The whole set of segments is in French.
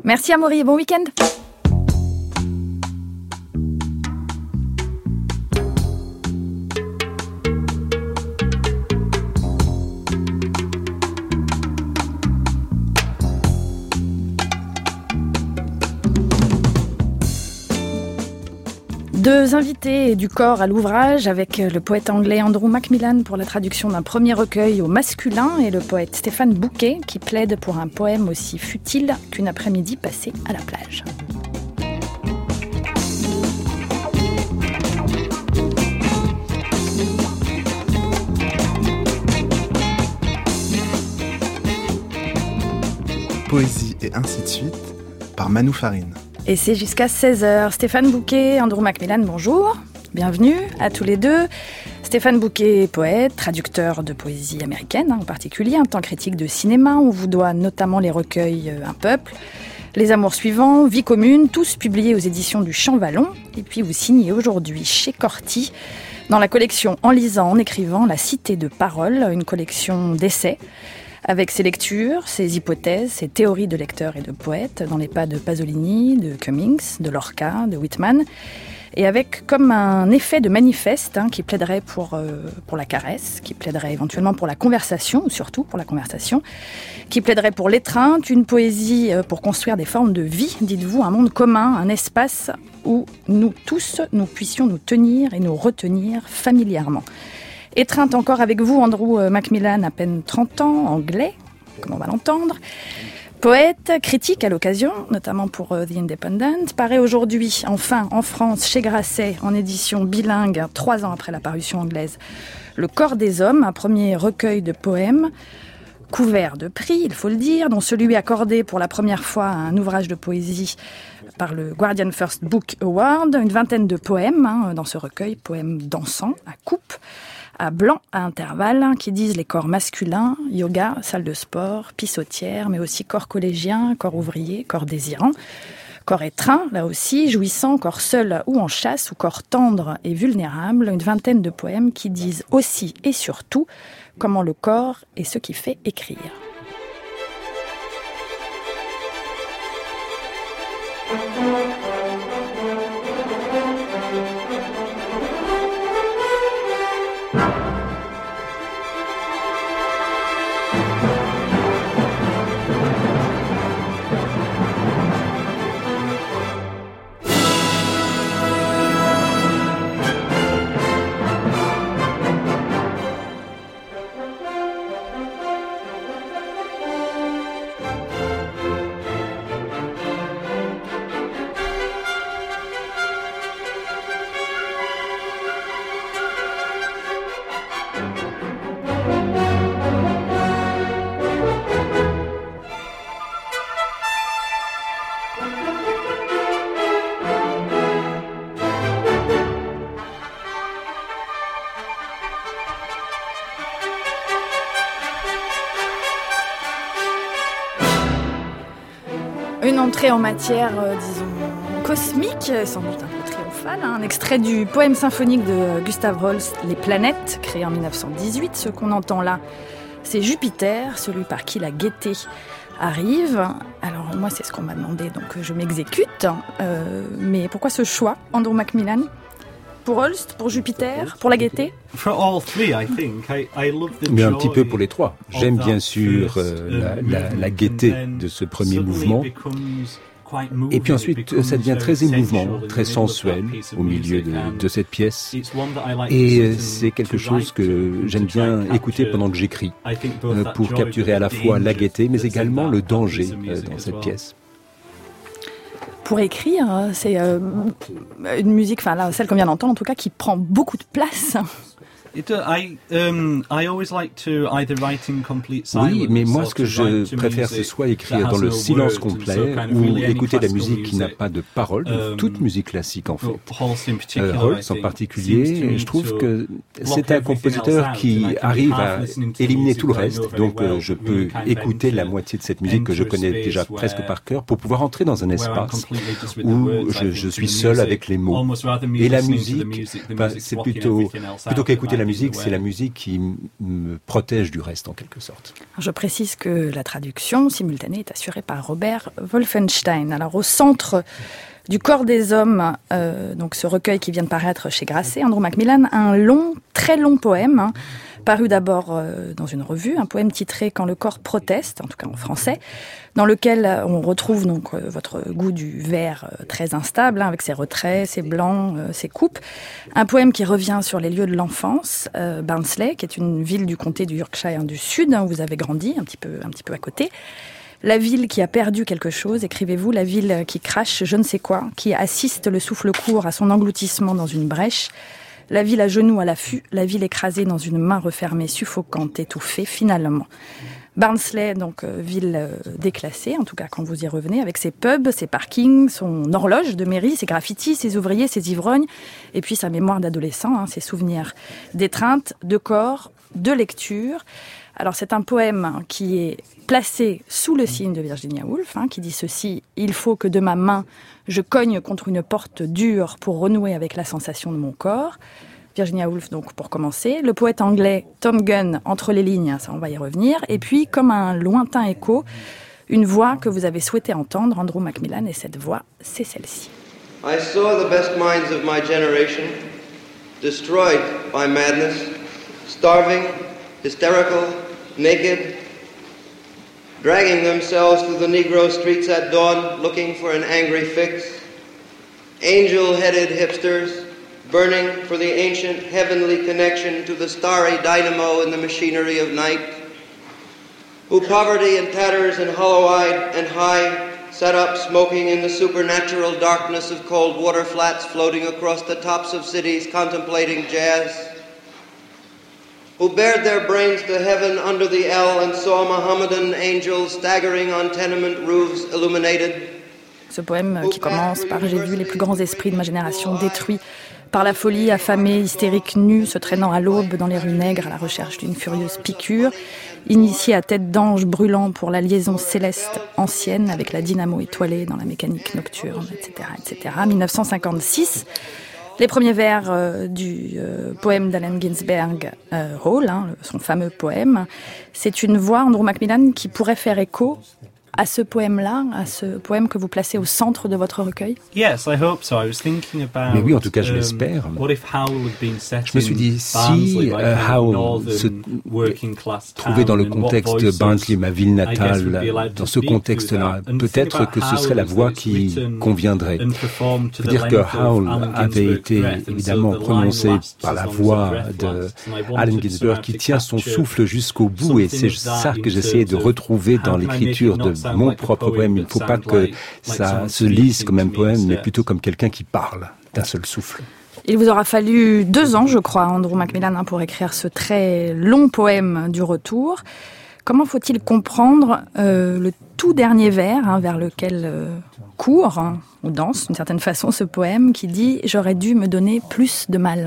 Merci Amaury et bon week-end. Deux invités et du corps à l'ouvrage avec le poète anglais Andrew Macmillan pour la traduction d'un premier recueil au masculin et le poète Stéphane Bouquet qui plaide pour un poème aussi futile qu'une après-midi passée à la plage. Poésie et ainsi de suite par Manu Farine. Et c'est jusqu'à 16h. Stéphane Bouquet, Andrew Macmillan, bonjour. Bienvenue à tous les deux. Stéphane Bouquet est poète, traducteur de poésie américaine en particulier, un temps critique de cinéma. On vous doit notamment les recueils Un peuple, Les amours suivants, Vie commune, tous publiés aux éditions du Champ Vallon. Et puis vous signez aujourd'hui chez Corti, dans la collection En lisant, en écrivant, La cité de parole, une collection d'essais, avec ses lectures, ses hypothèses, ses théories de lecteurs et de poètes, dans les pas de Pasolini, de Cummings, de Lorca, de Whitman, et avec comme un effet de manifeste qui plaiderait pour la caresse, qui plaiderait éventuellement pour la conversation, ou surtout pour la conversation, qui plaiderait pour l'étreinte, une poésie pour construire des formes de vie, dites-vous, un monde commun, un espace où nous tous, nous puissions nous tenir et nous retenir familièrement. Étreinte encore avec vous, Andrew Macmillan, à peine 30 ans, anglais, comme on va l'entendre. Poète, critique à l'occasion, notamment pour The Independent, paraît aujourd'hui, enfin, en France, chez Grasset, en édition bilingue, 3 ans après la parution anglaise. Le corps des hommes, un premier recueil de poèmes, couvert de prix, il faut le dire, dont celui accordé pour la première fois à un ouvrage de poésie par le Guardian First Book Award, une vingtaine de poèmes dans ce recueil, poèmes dansants, à coupe, à blanc à intervalles, qui disent les corps masculins, yoga, salle de sport, pissotière, mais aussi corps collégien, corps ouvrier, corps désirant, corps étreint, là aussi, jouissant, corps seul ou en chasse, ou corps tendre et vulnérable, une vingtaine de poèmes qui disent aussi et surtout comment le corps est ce qui fait écrire. Une entrée en matière, disons, cosmique, sans doute un peu triomphale, un extrait du poème symphonique de Gustav Holst, Les planètes, créé en 1918. Ce qu'on entend là, c'est Jupiter, celui par qui la gaieté arrive. Alors moi, c'est ce qu'on m'a demandé, donc je m'exécute. Mais pourquoi ce choix, Andrew Macmillan ? Pour Holst, pour Jupiter, pour la gaieté ? Mais un petit peu pour les trois. J'aime bien sûr la gaieté de ce premier mouvement. Et puis ensuite, ça devient très émouvant, très sensuel au milieu de cette pièce. Et c'est quelque chose que j'aime bien écouter pendant que j'écris, pour capturer à la fois la gaieté, mais également le danger dans cette pièce. Pour écrire, c'est une musique, enfin là, celle qu'on vient d'entendre en tout cas, qui prend beaucoup de place. Oui, mais moi ce que je préfère c'est soit écrire dans le silence complet ou écouter la musique qui n'a pas de paroles, toute musique classique en fait. Holst en particulier, je trouve que c'est un compositeur qui arrive à éliminer tout le reste, donc je peux écouter la moitié de cette musique que je connais déjà presque par cœur pour pouvoir entrer dans un espace où je suis seul avec les mots. Et la musique, c'est plutôt qu'écouter la la musique, c'est la musique qui me protège du reste, en quelque sorte. Je précise que la traduction simultanée est assurée par Robert Wolfenstein. Alors, au centre du corps des hommes, donc ce recueil qui vient de paraître chez Grasset, Andrew Macmillan, un long, très long poème, paru d'abord dans une revue, un poème titré « Quand le corps proteste », en tout cas en français, dans lequel on retrouve donc votre goût du vers très instable, avec ses retraits, ses blancs, ses coupes. Un poème qui revient sur les lieux de l'enfance, Barnsley, qui est une ville du comté du Yorkshire du Sud, où vous avez grandi, un petit peu à côté. La ville qui a perdu quelque chose, écrivez-vous, la ville qui crache je ne sais quoi, qui assiste le souffle court à son engloutissement dans une brèche, la ville à genoux à l'affût, la ville écrasée dans une main refermée, suffocante, étouffée, finalement. Barnsley, donc ville déclassée, en tout cas quand vous y revenez, avec ses pubs, ses parkings, son horloge de mairie, ses graffitis, ses ouvriers, ses ivrognes, et puis sa mémoire d'adolescent, ses souvenirs d'étreinte, de corps, de lecture. Alors c'est un poème qui est placé sous le signe de Virginia Woolf, qui dit ceci: « Il faut que de ma main, je cogne contre une porte dure pour renouer avec la sensation de mon corps. » Virginia Woolf, donc, pour commencer. Le poète anglais Tom Gunn, entre les lignes, ça on va y revenir. Et puis, comme un lointain écho, une voix que vous avez souhaité entendre, Andrew Macmillan, et cette voix, c'est celle-ci. I saw the best minds of my generation destroyed by madness, starving, hysterical, naked, dragging themselves through the Negro streets at dawn, looking for an angry fix. Angel-headed hipsters, burning for the ancient heavenly connection to the starry dynamo in the machinery of night, who poverty and tatters and hollow-eyed and high sat up smoking in the supernatural darkness of cold water flats floating across the tops of cities contemplating jazz, who bared their brains to heaven under the L and saw Mohammedan angels staggering on tenement roofs illuminated. Ce poème qui commence par « J'ai vu les plus grands esprits de ma génération détruits par la folie, affamés, hystériques, nus, se traînant à l'aube dans les rues nègres à la recherche d'une furieuse piqûre, initiés à tête d'ange brûlant pour la liaison céleste ancienne avec la dynamo étoilée dans la mécanique nocturne, etc., etc. 1956. Les premiers vers du poème d'Allen Ginsberg, Hall, son fameux poème. C'est une voix, Andrew Macmillan, qui pourrait faire écho à ce poème-là, à ce poème que vous placez au centre de votre recueil? Yes, I hope so. I was thinking about, mais oui, en tout cas, je l'espère. Je me suis dit, si Howell se trouvait dans le contexte de Barnsley, ma ville natale, dans ce contexte-là, peut-être que ce serait la voix qui conviendrait. Je veux dire que Howell avait été évidemment prononcé par la voix de Allen Ginsberg qui tient son souffle jusqu'au bout, et c'est ça que j'essayais de retrouver dans l'écriture de mon propre poème. Il ne faut pas que ça se lise comme un poème, mais plutôt comme quelqu'un qui parle d'un seul souffle. Il vous aura fallu 2 ans, je crois, Andrew Macmillan, pour écrire ce très long poème du retour. Comment faut-il comprendre le tout dernier vers, vers lequel court, ou danse d'une certaine façon, ce poème qui dit « J'aurais dû me donner plus de malin ».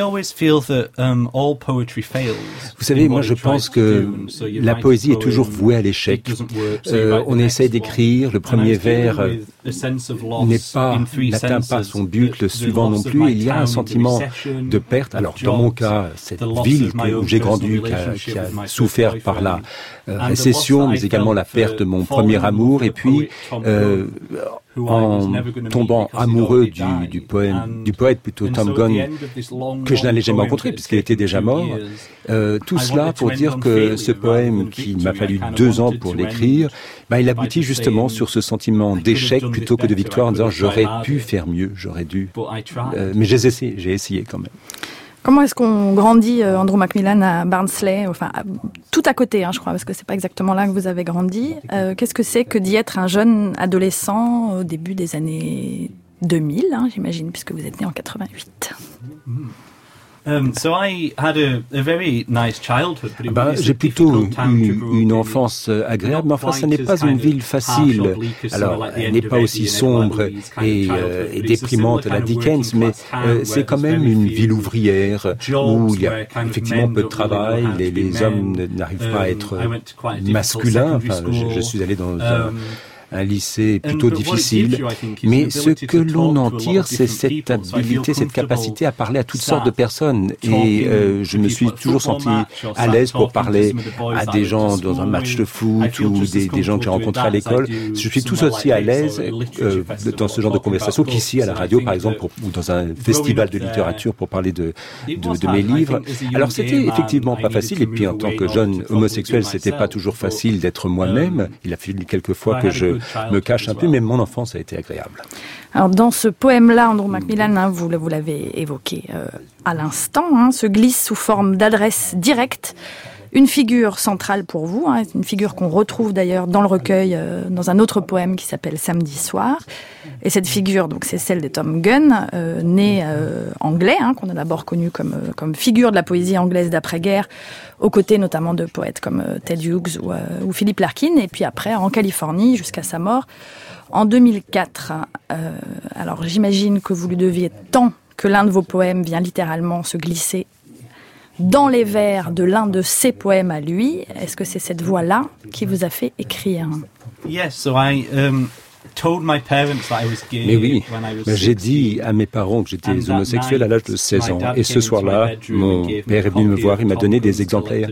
Vous savez, moi je pense que la poésie est toujours vouée à l'échec. On essaie d'écrire, le premier vers n'atteint pas son but, le suivant non plus. Il y a un sentiment de perte. Alors dans mon cas, cette ville où j'ai grandi, qui a souffert par la récession, mais également la perte de mon premier amour, et puis en tombant amoureux du poète plutôt Tom Gunn, que je n'allais jamais rencontrer puisqu'il était déjà mort. Tout cela pour dire que ce poème, qui m'a fallu 2 ans pour l'écrire, il aboutit justement sur ce sentiment d'échec plutôt que de victoire, en disant j'aurais pu faire mieux, j'aurais dû. Mais j'ai essayé quand même. Comment est-ce qu'on grandit, Andrew Macmillan, à Barnsley, enfin tout à côté, je crois, parce que c'est pas exactement là que vous avez grandi. Qu'est-ce que c'est que d'y être un jeune adolescent au début des années 2000, j'imagine, puisque vous êtes né en 88. J'ai plutôt eu une enfance agréable, mais enfin, ce n'est pas une ville facile. Alors, elle n'est pas aussi sombre et déprimante à la Dickens, mais c'est quand même une ville ouvrière où il y a effectivement peu de travail, les hommes n'arrivent pas à être masculins. Enfin, je suis allé dans un lycée plutôt difficile. Mais ce que l'on en tire, c'est cette habilité, cette capacité à parler à toutes sortes de personnes. Et je me suis toujours senti à l'aise pour parler à des gens dans un match de foot ou des gens que j'ai rencontrés à l'école. Je suis tout aussi à l'aise dans ce genre de conversation qu'ici à la radio, par exemple, ou dans un festival de littérature pour parler de mes livres. Alors c'était effectivement pas facile. Et puis en tant que jeune homosexuel, c'était pas toujours facile d'être moi-même. Il a fallu quelques fois que je me cache un peu, mais mon enfance a été agréable. Alors dans ce poème-là, Andrew Macmillan, vous l'avez évoqué à l'instant, se glisse sous forme d'adresse directe une figure centrale pour vous, une figure qu'on retrouve d'ailleurs dans le recueil, dans un autre poème qui s'appelle Samedi soir. Et cette figure, donc, c'est celle de Tom Gunn, né anglais, qu'on a d'abord connu comme figure de la poésie anglaise d'après-guerre, aux côtés notamment de poètes comme Ted Hughes ou Philip Larkin, et puis après en Californie jusqu'à sa mort en 2004. Alors j'imagine que vous lui deviez tant que l'un de vos poèmes vient littéralement se glisser dans les vers de l'un de ses poèmes à lui. Est-ce que c'est cette voix-là qui vous a fait écrire? Yes, so I told my parents that I was gay. Mais oui, when I was j'ai dit à mes parents que j'étais homosexuel à l'âge de 16 ans. Et ce soir-là, mon père est venu me voir, il m'a donné des exemplaires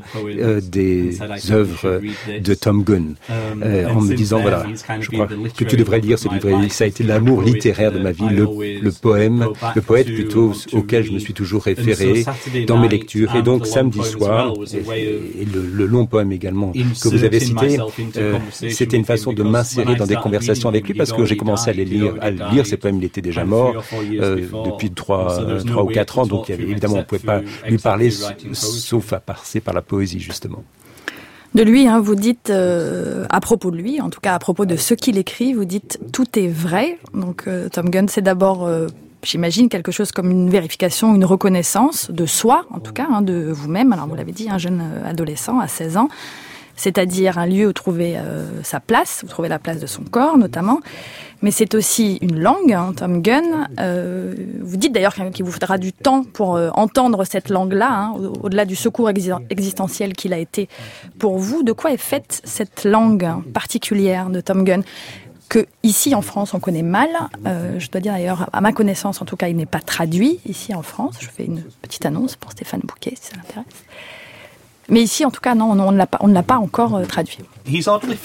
des œuvres de Tom Gunn, en me disant, voilà, je crois que tu devrais lire ce livre. Ça a été l'amour littéraire de ma vie, le poète plutôt, auquel je me suis toujours référé dans mes lectures. Et donc, samedi soir, et le long poème également que vous avez cité, c'était une façon de m'insérer dans des conversations avec lui, parce que j'ai commencé à lire ces poèmes, il était déjà mort depuis 3 ou 4 ans, donc évidemment on ne pouvait pas lui parler sauf à passer par la poésie justement. De lui, vous dites, à propos de lui, en tout cas à propos de ce qu'il écrit, vous dites « tout est vrai ». Donc Tom Gunn, c'est d'abord, j'imagine, quelque chose comme une vérification, une reconnaissance de soi, en tout cas, de vous-même. Alors vous l'avez dit, un jeune adolescent à 16 ans. C'est-à-dire un lieu où trouver sa place, où trouver la place de son corps notamment. Mais c'est aussi une langue, Tom Gunn. Vous dites d'ailleurs qu'il vous faudra du temps pour entendre cette langue-là, au-delà du secours existentiel qu'il a été pour vous. De quoi est faite cette langue particulière de Tom Gunn que ici en France on connaît mal? Je dois dire d'ailleurs, à ma connaissance en tout cas, il n'est pas traduit ici en France. Je fais une petite annonce pour Stéphane Bouquet si ça l'intéresse. Mais ici, en tout cas, non, on ne l'a pas encore traduit. Vous savez,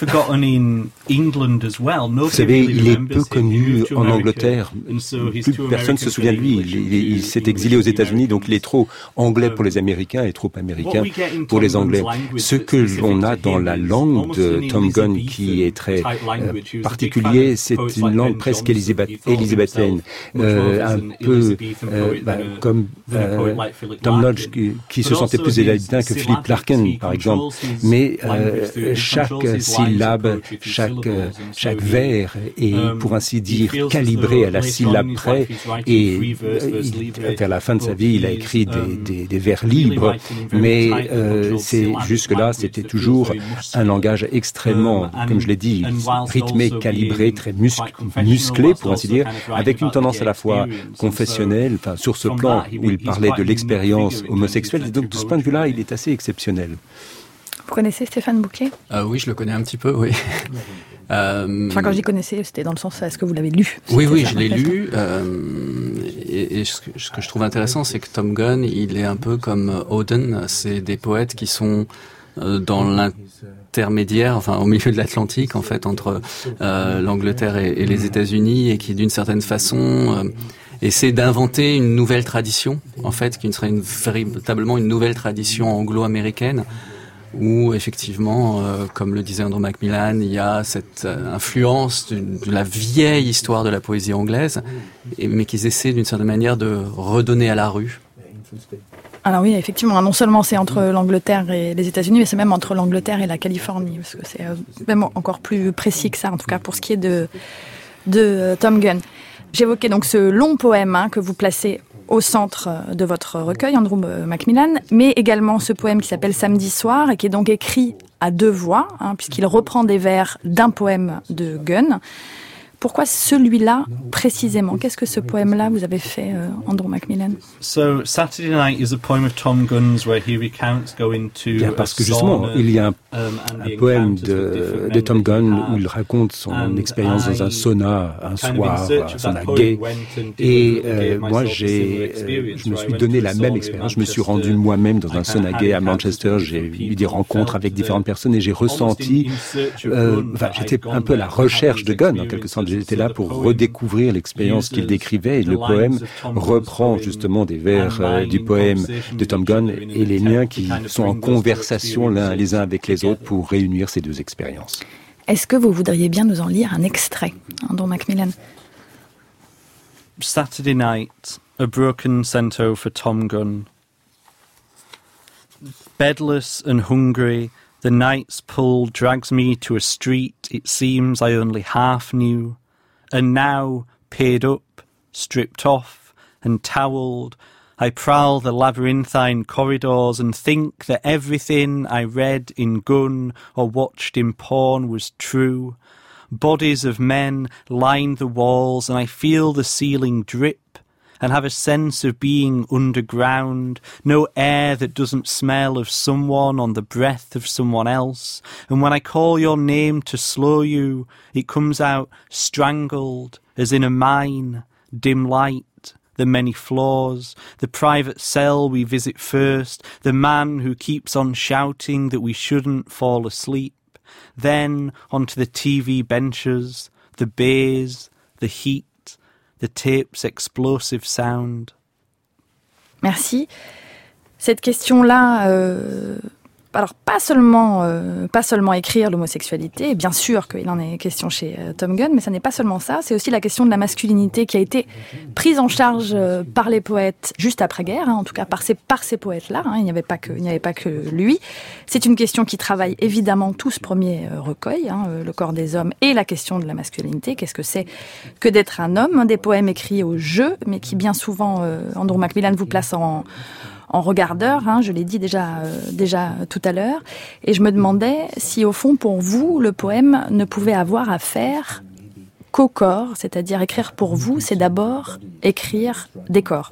il est peu connu en Angleterre. Plus personne ne se souvient de lui. Il s'est exilé aux États-Unis, donc il est trop anglais pour les Américains et trop américain pour les Anglais. Ce que l'on a dans la langue de Tom Gunn, qui est très particulier, c'est une langue presque élisabéthaine, un peu comme Tom Lodge, qui se sentait plus élisabéthain que Philip Larkin, par exemple. Mais chaque syllabe, chaque vers est, pour ainsi dire, calibré à la syllabe près. Et vers la fin de sa vie, il a écrit des vers libres. Mais jusque-là, c'était toujours un langage extrêmement, comme je l'ai dit, rythmé, calibré, très musclé, pour ainsi dire, avec une tendance à la fois confessionnelle, enfin, sur ce plan où il parlait de l'expérience homosexuelle. Et donc, de ce point de vue-là, il est assez exceptionnel. Vous connaissez Stéphane Bouquet ? Oui, je le connais un petit peu, oui. Enfin, quand je dis connaissais, c'était dans le sens, est-ce que vous l'avez lu ? Oui, je l'ai lu. Et ce que je trouve intéressant, c'est que Tom Gunn, il est un peu comme Auden. C'est des poètes qui sont dans l'intermédiaire, enfin au milieu de l'Atlantique, en fait, entre l'Angleterre et les États-Unis, et qui, d'une certaine façon, essaie d'inventer une nouvelle tradition, en fait, qui serait véritablement une nouvelle tradition anglo-américaine, où effectivement, comme le disait Andrew Macmillan, il y a cette influence de la vieille histoire de la poésie anglaise, mais qu'ils essaient d'une certaine manière de redonner à la rue. Alors oui, effectivement, non seulement c'est entre l'Angleterre et les États-Unis, mais c'est même entre l'Angleterre et la Californie, parce que c'est même encore plus précis que ça, en tout cas pour ce qui est de Tom Gunn. J'évoquais donc ce long poème que vous placez au centre de votre recueil, Andrew Macmillan, mais également ce poème qui s'appelle Samedi soir et qui est donc écrit à deux voix, puisqu'il reprend des vers d'un poème de Gunn. Pourquoi celui-là précisément? Qu'est-ce que ce poème-là vous avez fait, Andrew Macmillan? So Saturday Night is a poem of Tom Gunn's where he recounts going to. Bien, parce que justement, il y a un poème de Tom Gunn où il raconte son expérience dans un sauna un soir, un sauna gay. Et moi, je me suis donné la même expérience. Je me suis rendu moi-même dans un sauna gay à Manchester. J'ai eu des rencontres avec différentes personnes et j'ai ressenti. J'étais un peu à la recherche de Gunn, en quelque sorte. J'étais là pour redécouvrir l'expérience qu'il décrivait et le poème reprend justement des vers du poème de Tom Gunn et les miens qui sont en conversation les uns avec les autres pour réunir ces deux expériences. Est-ce que vous voudriez bien nous en lire un extrait, Andrew Macmillan? Saturday Night, a broken cento for Tom Gunn. Bedless and hungry, the night's pull drags me to a street it seems I only half knew, and now, paid up, stripped off, and towelled, I prowl the labyrinthine corridors and think that everything I read in Gunn or watched in porn was true. Bodies of men line the walls and I feel the ceiling drip and have a sense of being underground, no air that doesn't smell of someone on the breath of someone else. And when I call your name to slow you, it comes out strangled, as in a mine, dim light, the many floors, the private cell we visit first, the man who keeps on shouting that we shouldn't fall asleep, then onto the TV benches, the bays, the heat, the tape's explosive sound. Merci. Cette question-là, alors pas seulement écrire l'homosexualité, bien sûr qu'il en est question chez Tom Gunn, mais ça n'est pas seulement ça, c'est aussi la question de la masculinité qui a été prise en charge par les poètes juste après-guerre, en tout cas par ces poètes-là, il n'y avait pas que lui. C'est une question qui travaille évidemment tout ce premier recueil, le corps des hommes et la question de la masculinité, qu'est-ce que c'est que d'être un homme, des poèmes écrits au jeu, mais qui bien souvent, Andrew Macmillan vous place en regardeur, je l'ai dit déjà tout à l'heure, et je me demandais si au fond pour vous le poème ne pouvait avoir à faire qu'au corps, c'est-à-dire écrire pour vous, c'est d'abord écrire des corps.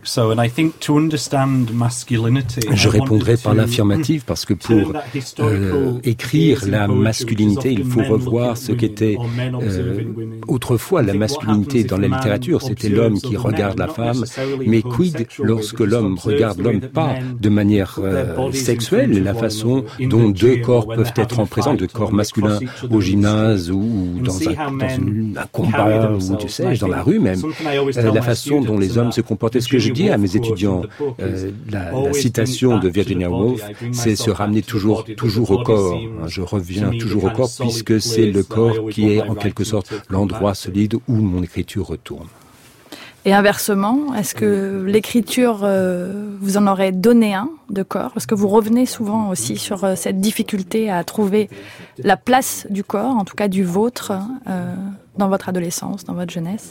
Je répondrai par l'affirmative parce que pour écrire la masculinité, il faut revoir ce qu'était autrefois la masculinité dans la littérature. C'était l'homme qui regarde la femme, mais quid lorsque l'homme regarde l'homme pas de manière sexuelle, la façon dont deux corps peuvent être en présence, deux corps masculins au gymnase ou dans un combat ou tu sais, dans la rue même, la façon dont les hommes se comportaient. Ce que je dis à mes étudiants, la citation de Virginia Woolf, c'est se ramener toujours au corps. Je reviens toujours au corps puisque c'est le corps qui est en quelque sorte l'endroit solide où mon écriture retourne. Et inversement, est-ce que l'écriture, vous en aurait donné un de corps? Parce que vous revenez souvent aussi sur cette difficulté à trouver la place du corps, en tout cas du vôtre, dans votre adolescence, dans votre jeunesse.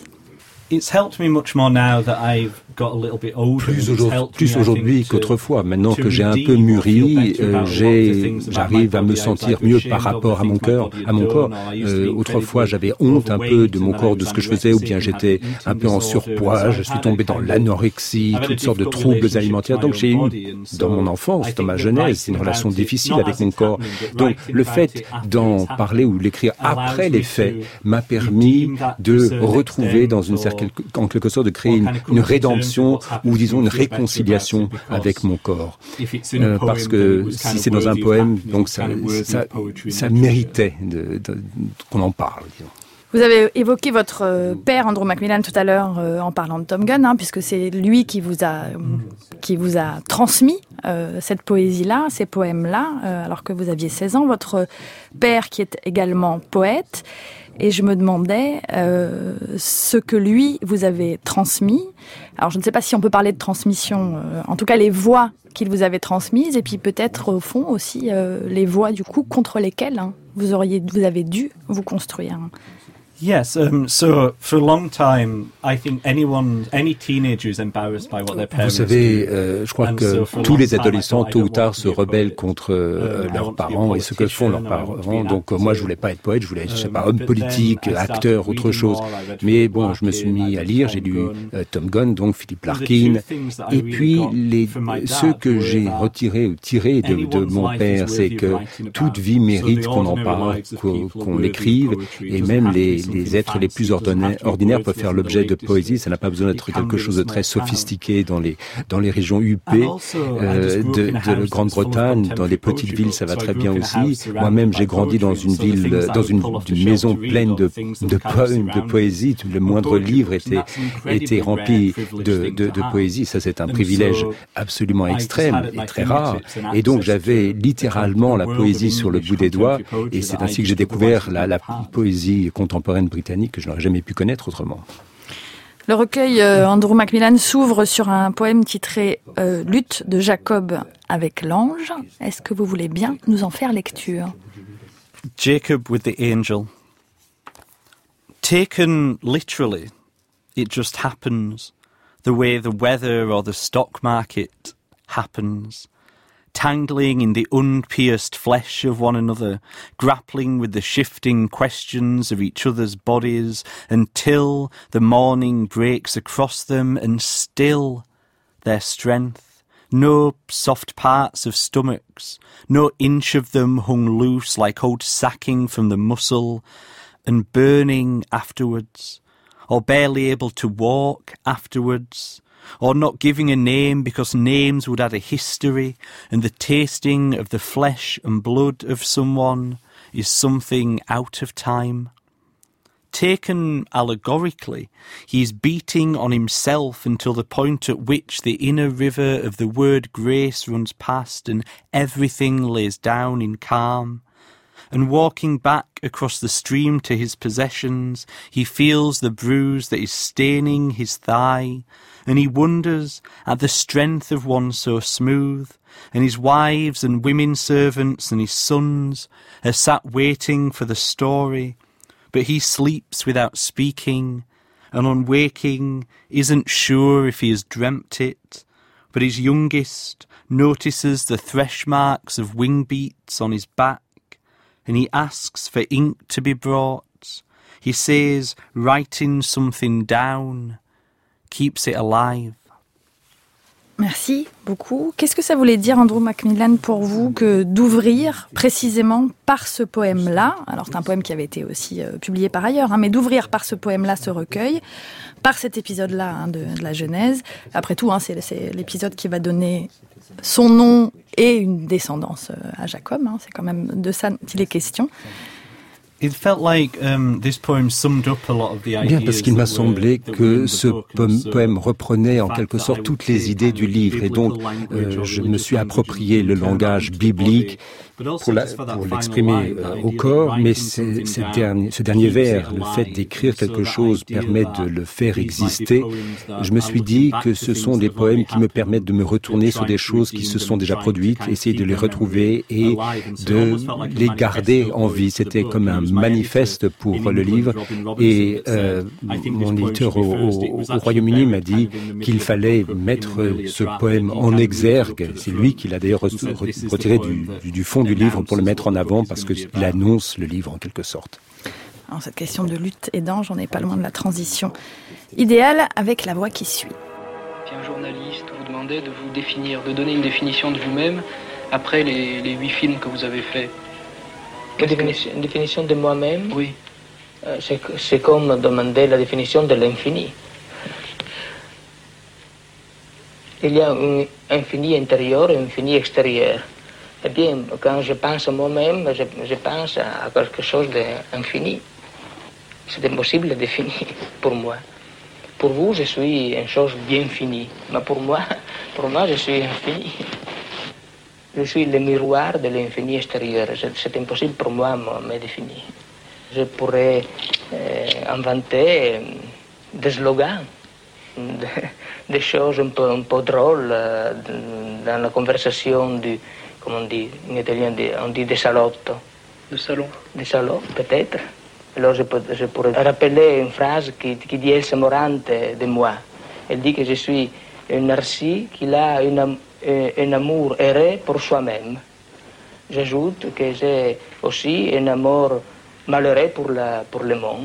Plus aujourd'hui qu'autrefois. Maintenant que j'ai un peu mûri, j'arrive à me sentir mieux par rapport à mon corps. Autrefois, j'avais honte un peu de mon corps, de ce que je faisais, ou bien j'étais un peu en surpoids, je suis tombé dans l'anorexie, toutes sortes de troubles alimentaires. Donc j'ai eu, dans mon enfance, dans ma jeunesse, une relation difficile avec mon corps. Donc le fait d'en parler ou l'écrire après les faits m'a permis de retrouver en quelque sorte de créer une rédemption ou disons une réconciliation avec mon corps. Parce que si c'est dans un poème, donc ça méritait qu'on en parle, disons. Vous avez évoqué votre père, Andrew Macmillan, tout à l'heure en parlant de Tom Gunn, puisque c'est lui qui vous a transmis cette poésie-là, ces poèmes-là, alors que vous aviez 16 ans. Votre père qui est également poète. Et je me demandais ce que lui vous avait transmis. Alors je ne sais pas si on peut parler de transmission, en tout cas les voix qu'il vous avait transmises, et puis peut-être au fond aussi les voix du coup contre lesquelles vous avez dû vous construire. Yes, so for a long time, I think any teenager is embarrassed by what their parents do. Vous savez, je crois que tous les adolescents, tôt ou tard, se rebellent contre leurs parents et ce que font leurs parents. Donc moi, je voulais pas être poète, je voulais, je sais pas, homme politique, acteur, autre chose. Mais bon, je me suis mis à lire, j'ai lu Tom Gunn, donc Philip Larkin. Et puis, ceux que j'ai tirés de mon père, c'est que toute vie mérite qu'on en parle, qu'on l'écrive, et même les êtres les plus ordinaires peuvent faire l'objet de poésie. Ça n'a pas besoin d'être quelque chose de très sophistiqué dans les régions huppées de Grande-Bretagne. Dans les petites villes, ça va très bien aussi. Moi-même, j'ai grandi dans une ville, dans une maison pleine de poèmes, de poésie. Le moindre livre était rempli de poésie. Ça, c'est un privilège absolument extrême et très rare. Et donc, j'avais littéralement la poésie sur le bout des doigts. Et c'est ainsi que j'ai découvert la poésie contemporaine britannique que je n'aurais jamais pu connaître autrement. Le recueil Andrew Macmillan s'ouvre sur un poème titré Lutte de Jacob avec l'ange. Est-ce que vous voulez bien nous en faire lecture? Jacob with the angel. Taken literally, it just happens, the way the weather or the stock market happens. Tangling in the unpierced flesh of one another, grappling with the shifting questions of each other's bodies, until the morning breaks across them, and still their strength, no soft parts of stomachs, no inch of them hung loose like old sacking from the muscle, and burning afterwards, or barely able to walk afterwards, or not giving a name because names would add a history, and the tasting of the flesh and blood of someone is something out of time. Taken allegorically, he is beating on himself until the point at which the inner river of the word grace runs past and everything lays down in calm. And walking back across the stream to his possessions, he feels the bruise that is staining his thigh, and he wonders at the strength of one so smooth, and his wives and women servants and his sons are sat waiting for the story, but he sleeps without speaking, and on waking isn't sure if he has dreamt it, but his youngest notices the thresh marks of wing beats on his back, and he asks for ink to be brought. He says, writing something down keeps it alive. Merci beaucoup. Qu'est-ce que ça voulait dire, Andrew Macmillan, pour vous, que d'ouvrir précisément par ce poème-là, alors c'est un poème qui avait été aussi publié par ailleurs, mais d'ouvrir par ce poème-là ce recueil, par cet épisode-là de la Genèse. Après tout, c'est l'épisode qui va donner son nom et une descendance à Jacob. C'est quand même de ça qu'il est question. It felt like this poem summed up a lot of the ideas. Bien, parce qu'il m'a semblé que ce poème reprenait en quelque sorte toutes les idées du livre, et donc je me suis approprié le langage biblique pour l'exprimer au corps, mais ce dernier vers, le fait d'écrire quelque chose permet de le faire exister. Je me suis dit que ce sont des poèmes qui me permettent de me retourner sur des choses qui se sont déjà produites, essayer de les retrouver et de les garder en vie. C'était comme un manifeste pour le livre, et mon éditeur au Royaume-Uni m'a dit qu'il fallait mettre ce poème en exergue. C'est lui qui l'a d'ailleurs retiré du fond du livre pour le mettre en avant, parce qu'il annonce le livre en quelque sorte. Alors, cette question de lutte et d'ange, on n'est pas loin de la transition idéale avec la voix qui suit. Si un journaliste vous demandait de vous définir, de donner une définition de vous-même après les 8 films que vous avez faits. Une définition de moi-même? Oui. C'est comme demander la définition de l'infini. Il y a un infini intérieur et un infini extérieur. Eh bien, quand je pense à moi-même, je pense à quelque chose d'infini. C'est impossible de définir pour moi. Pour vous, je suis une chose bien finie. Mais pour moi, je suis infini. Je suis le miroir de l'infini extérieur. C'est impossible pour moi de me définir. Je pourrais inventer des slogans, des choses un peu drôles dans la conversation du, comme on dit en italien, on dit des salotto. De salon. Des salons, peut-être. Alors je pourrais rappeler une phrase qui dit Elsa Morante de moi. Elle dit que je suis un narcisse qui a un amour erré pour soi-même. J'ajoute que j'ai aussi un amour malheureux pour le monde.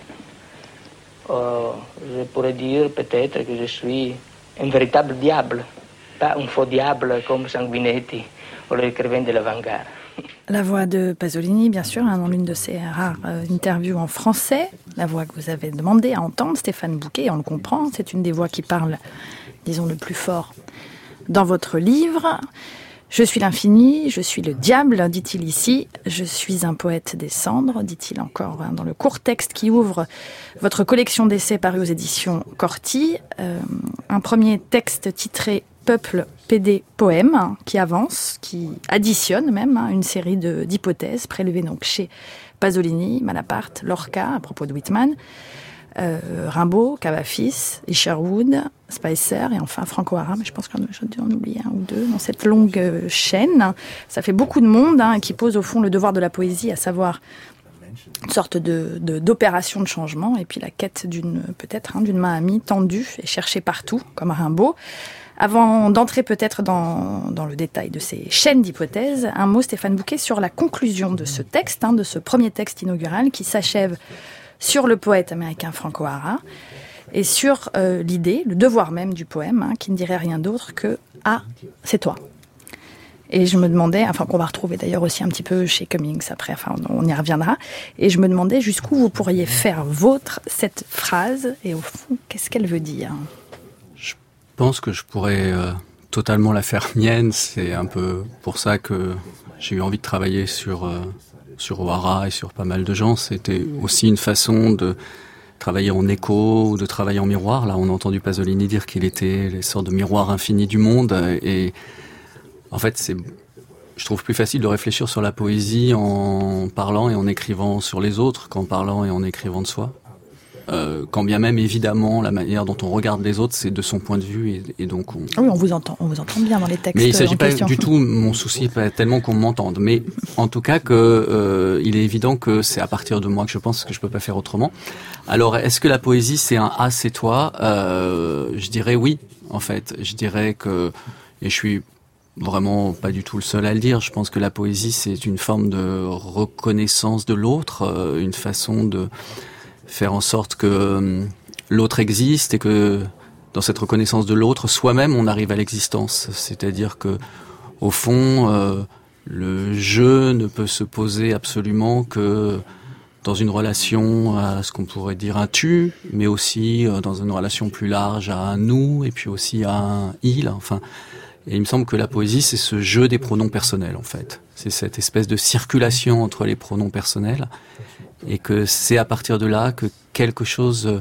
Je pourrais dire peut-être que je suis un véritable diable, pas un faux diable comme Sanguinetti ou l'écrivain de l'avant-garde. La voix de Pasolini, bien sûr, dans l'une de ses rares interviews en français. La voix que vous avez demandé à entendre, Stéphane Bouquet, on le comprend, c'est une des voix qui parle, disons, le plus fort dans votre livre. Je suis l'infini, je suis le diable, dit-il ici. Je suis un poète des cendres, dit-il encore dans le court texte qui ouvre votre collection d'essais parus aux éditions Corti. Un premier texte titré Peuple, PD, poème, qui avance, qui additionne même une série d'hypothèses prélevées donc chez Pasolini, Malaparte, Lorca, à propos de Whitman, Rimbaud, Cavafis, Isherwood, Spicer et enfin Franco Harra, mais je pense qu'on a en oublié un ou deux dans cette longue chaîne. Ça fait beaucoup de monde qui pose au fond le devoir de la poésie, à savoir une sorte d'opération de changement et puis la quête d'une main amie tendue et cherchée partout, comme Rimbaud. Avant d'entrer peut-être dans le détail de ces chaînes d'hypothèses, un mot, Stéphane Bouquet, sur la conclusion de ce texte, de ce premier texte inaugural qui s'achève sur le poète américain Franco Harra et sur l'idée, le devoir même du poème, qui ne dirait rien d'autre que « Ah, c'est toi ». Et je me demandais, qu'on va retrouver d'ailleurs aussi un petit peu chez Cummings après, on y reviendra, et je me demandais jusqu'où vous pourriez faire vôtre cette phrase et au fond, qu'est-ce qu'elle veut dire ? Je pense que je pourrais totalement la faire mienne. C'est un peu pour ça que j'ai eu envie de travailler sur O'Hara et sur pas mal de gens. C'était aussi une façon de travailler en écho ou de travailler en miroir. Là, on a entendu Pasolini dire qu'il était les sortes de miroirs infinis du monde. Et en fait, je trouve plus facile de réfléchir sur la poésie en parlant et en écrivant sur les autres qu'en parlant et en écrivant de soi. Quand bien même, évidemment, la manière dont on regarde les autres, c'est de son point de vue, et donc oui, on vous entend bien dans les textes. Mais il s'agit pas du tout, mon souci, pas tellement qu'on m'entende, mais en tout cas que il est évident que c'est à partir de moi que je pense que je peux pas faire autrement. Alors, est-ce que la poésie c'est un ah c'est toi? Je dirais oui, en fait. Je dirais que, et je suis vraiment pas du tout le seul à le dire. Je pense que la poésie c'est une forme de reconnaissance de l'autre, une façon de faire en sorte que l'autre existe et que dans cette reconnaissance de l'autre, soi-même, on arrive à l'existence. C'est-à-dire que, au fond, le je ne peut se poser absolument que dans une relation à ce qu'on pourrait dire un tu, mais aussi dans une relation plus large à un nous et puis aussi à un il. Enfin, et il me semble que la poésie, c'est ce jeu des pronoms personnels, en fait. C'est cette espèce de circulation entre les pronoms personnels. Et que c'est à partir de là que quelque chose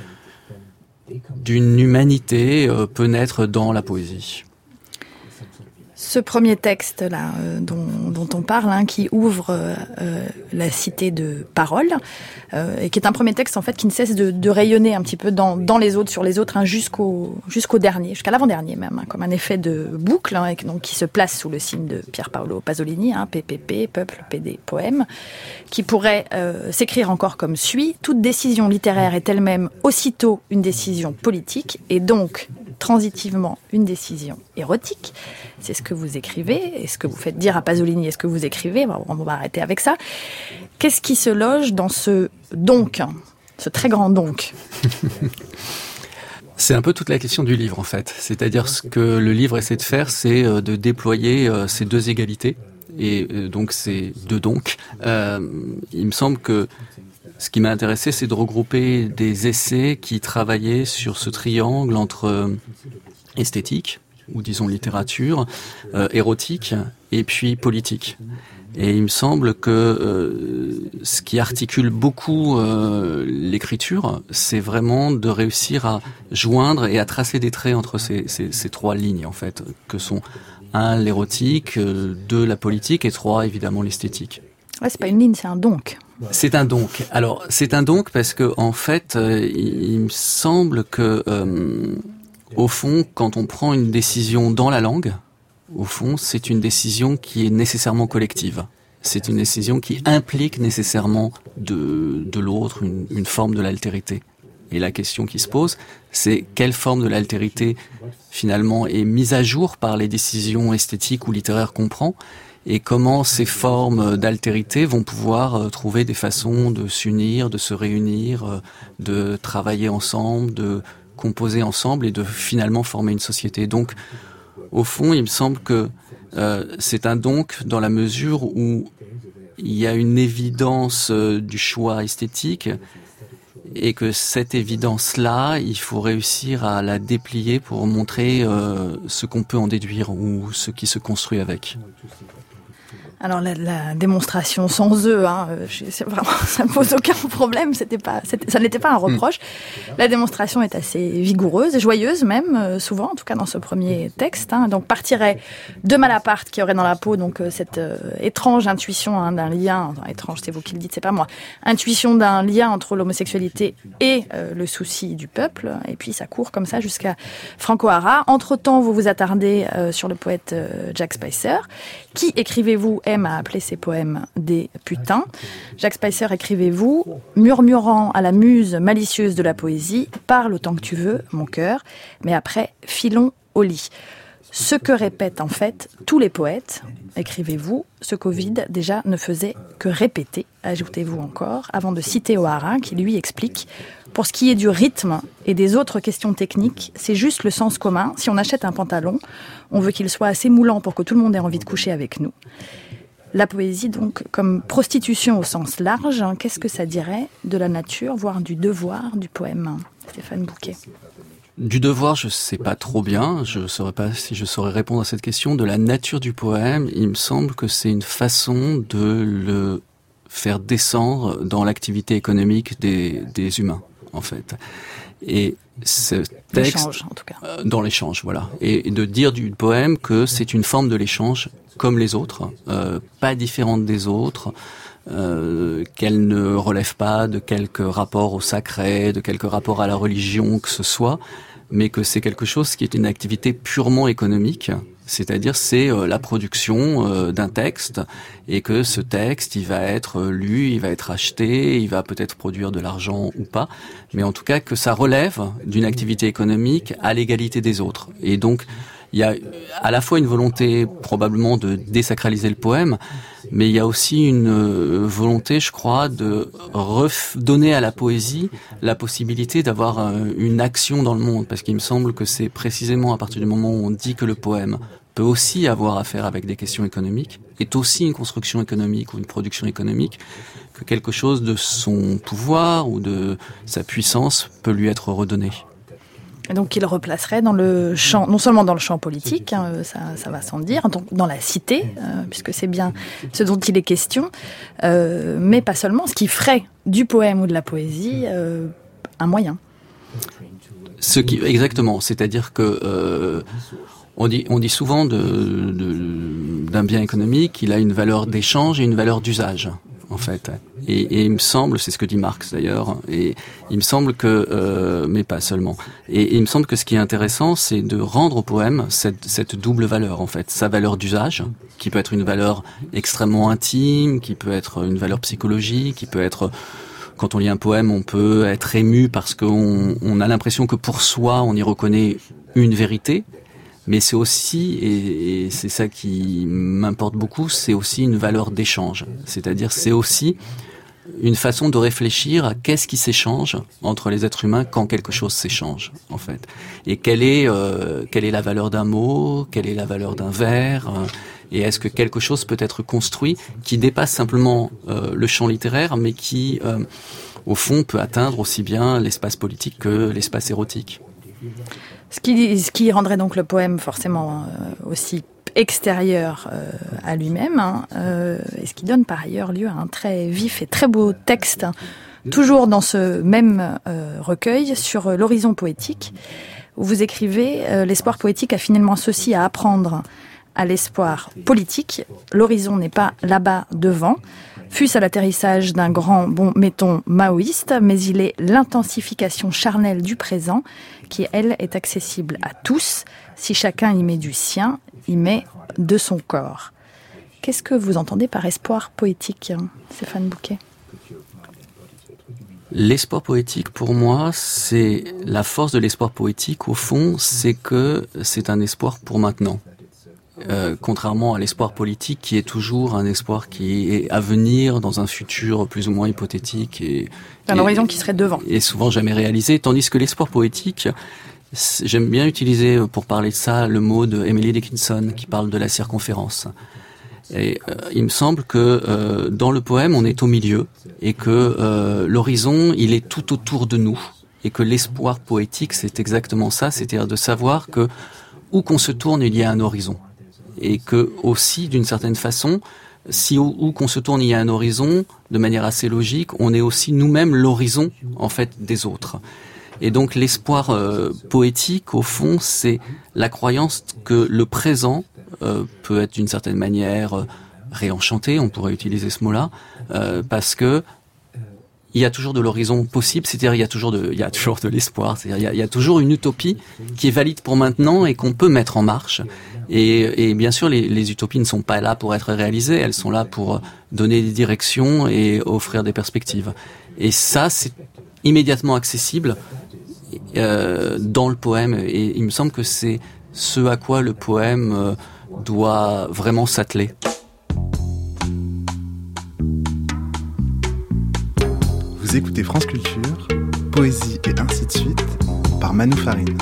d'une humanité peut naître dans la poésie. Ce premier texte-là dont on parle, qui ouvre la cité de Parole, et qui est un premier texte en fait qui ne cesse de rayonner un petit peu dans les autres, sur les autres, jusqu'au dernier, jusqu'à l'avant-dernier même, comme un effet de boucle, et donc qui se place sous le signe de Pier Paolo Pasolini, PPP, Peuple, PD, Poème, qui pourrait s'écrire encore comme suit: toute décision littéraire est elle-même aussitôt une décision politique, et donc transitivement une décision érotique. C'est ce que vous écrivez, et ce que vous faites dire à Pasolini, et ce que vous écrivez. On va arrêter avec ça. Qu'est-ce qui se loge dans ce donc, ce très grand donc? C'est un peu toute la question du livre, en fait. C'est-à-dire, ce que le livre essaie de faire, c'est de déployer ces deux égalités, et donc ces deux donc. Il me semble que ce qui m'a intéressé, c'est de regrouper des essais qui travaillaient sur ce triangle entre esthétique, ou disons littérature, érotique, et puis politique. Et il me semble que ce qui articule beaucoup l'écriture, c'est vraiment de réussir à joindre et à tracer des traits entre ces trois lignes, en fait, que sont 1, l'érotique, 2, la politique, et 3, évidemment, l'esthétique. Ouais, c'est pas une ligne, c'est un donc. C'est un donc. Alors, c'est un donc parce que, en fait, il me semble que, au fond, quand on prend une décision dans la langue, au fond, c'est une décision qui est nécessairement collective. c'est une décision qui implique nécessairement de l'autre une forme de l'altérité. Et la question qui se pose, c'est quelle forme de l'altérité finalement est mise à jour par les décisions esthétiques ou littéraires qu'on prend, et comment ces formes d'altérité vont pouvoir trouver des façons de s'unir, de se réunir, de travailler ensemble, de composer ensemble et de finalement former une société. Donc, au fond, il me semble que c'est un donc dans la mesure où il y a une évidence du choix esthétique, et que cette évidence-là, il faut réussir à la déplier pour montrer ce qu'on peut en déduire ou ce qui se construit avec. Alors la démonstration sans eux, vraiment, ça ne pose aucun problème, ça n'était pas un reproche. La démonstration est assez vigoureuse et joyeuse même, souvent, en tout cas dans ce premier texte. Donc partirait de Malaparte qui aurait dans la peau donc cette étrange intuition d'un lien, étrange c'est vous qui le dites, c'est pas moi, intuition d'un lien entre l'homosexualité et le souci du peuple, et puis ça court comme ça jusqu'à Franco Harra. Entre-temps, vous vous attardez sur le poète Jack Spicer, qui, écrivez-vous, aime à appeler ses poèmes des putains. Jack Spicer, écrivez-vous, murmurant à la muse malicieuse de la poésie, parle autant que tu veux, mon cœur, mais après, filons au lit. Ce que répètent en fait tous les poètes, écrivez-vous, ce qu'Ovide déjà ne faisait que répéter, ajoutez-vous encore, avant de citer O'Hara, qui lui explique: pour ce qui est du rythme et des autres questions techniques, c'est juste le sens commun. Si on achète un pantalon, on veut qu'il soit assez moulant pour que tout le monde ait envie de coucher avec nous. La poésie, donc, comme prostitution au sens large, qu'est-ce que ça dirait de la nature, voire du devoir du poème, Stéphane Bouquet? Du devoir, je sais pas trop bien, je ne saurais pas si je saurais répondre à cette question. De la nature du poème, il me semble que c'est une façon de le faire descendre dans l'activité économique des humains, en fait. Et ce texte, l'échange, en tout cas. Dans l'échange, voilà. Et de dire du poème que c'est une forme de l'échange comme les autres, pas différente des autres, qu'elle ne relève pas de quelque rapport au sacré, de quelque rapport à la religion que ce soit, mais que c'est quelque chose qui est une activité purement économique, c'est-à-dire c'est la production d'un texte, et que ce texte, il va être lu, il va être acheté, il va peut-être produire de l'argent ou pas, mais en tout cas que ça relève d'une activité économique à l'égalité des autres. Et donc, il y a à la fois une volonté probablement de désacraliser le poème, mais il y a aussi une volonté, je crois, de redonner à la poésie la possibilité d'avoir une action dans le monde, parce qu'il me semble que c'est précisément à partir du moment où on dit que le poème peut aussi avoir affaire avec des questions économiques, est aussi une construction économique ou une production économique, que quelque chose de son pouvoir ou de sa puissance peut lui être redonné. Et donc il replacerait dans le champ, non seulement dans le champ politique, ça va sans dire, donc dans la cité, puisque c'est bien ce dont il est question, mais pas seulement, ce qui ferait du poème ou de la poésie un moyen. Exactement, c'est-à-dire que on dit souvent d'un bien économique qu'il a une valeur d'échange et une valeur d'usage, en fait. Et il me semble, c'est ce que dit Marx d'ailleurs, et il me semble que, mais pas seulement, et il me semble que ce qui est intéressant, c'est de rendre au poème cette double valeur, en fait. Sa valeur d'usage, qui peut être une valeur extrêmement intime, qui peut être une valeur psychologique, qui peut être... Quand on lit un poème, on peut être ému parce qu'on a l'impression que pour soi, on y reconnaît une vérité. Mais c'est aussi, et c'est ça qui m'importe beaucoup, c'est aussi une valeur d'échange. C'est-à-dire, c'est aussi une façon de réfléchir à qu'est-ce qui s'échange entre les êtres humains quand quelque chose s'échange, en fait. Et quelle est la valeur d'un mot, quelle est la valeur d'un vers, et est-ce que quelque chose peut être construit qui dépasse simplement le champ littéraire, mais qui, au fond, peut atteindre aussi bien l'espace politique que l'espace érotique. Ce qui rendrait donc le poème forcément aussi extérieur à lui-même, et ce qui donne par ailleurs lieu à un très vif et très beau texte, toujours dans ce même recueil, sur l'horizon poétique, où vous écrivez « L'espoir poétique a finalement ceci à apprendre à l'espoir politique. L'horizon n'est pas là-bas devant. Fût-ce à l'atterrissage d'un grand bond, mettons, maoïste, mais il est l'intensification charnelle du présent qui, elle, est accessible à tous. Si chacun y met du sien, y met de son corps. » Qu'est-ce que vous entendez par espoir poétique, Stéphane Bouquet ? L'espoir poétique, pour moi, c'est la force de l'espoir poétique, au fond, c'est que c'est un espoir pour maintenant. Contrairement à l'espoir politique, qui est toujours un espoir qui est à venir dans un futur plus ou moins hypothétique et un horizon qui serait devant. Et souvent jamais réalisé, tandis que l'espoir poétique, j'aime bien utiliser pour parler de ça le mot de Emily Dickinson qui parle de la circonférence. Et il me semble que dans le poème, on est au milieu et que l'horizon, il est tout autour de nous et que l'espoir poétique, c'est exactement ça, c'est-à-dire de savoir que où qu'on se tourne, il y a un horizon. Et que aussi, d'une certaine façon, si où qu'on se tourne, il y a un horizon, de manière assez logique, on est aussi nous-mêmes l'horizon, en fait, des autres. Et donc, l'espoir poétique, au fond, c'est la croyance que le présent peut être d'une certaine manière réenchanté, on pourrait utiliser ce mot-là, parce que il y a toujours de l'horizon possible, c'est-à-dire il y a toujours de l'espoir, c'est-à-dire il y a toujours une utopie qui est valide pour maintenant et qu'on peut mettre en marche. Et bien sûr, les utopies ne sont pas là pour être réalisées, elles sont là pour donner des directions et offrir des perspectives. Et ça, c'est immédiatement accessible dans le poème. Et il me semble que c'est ce à quoi le poème doit vraiment s'atteler. Vous écoutez France Culture, Poésie et ainsi de suite, par Manu Farine.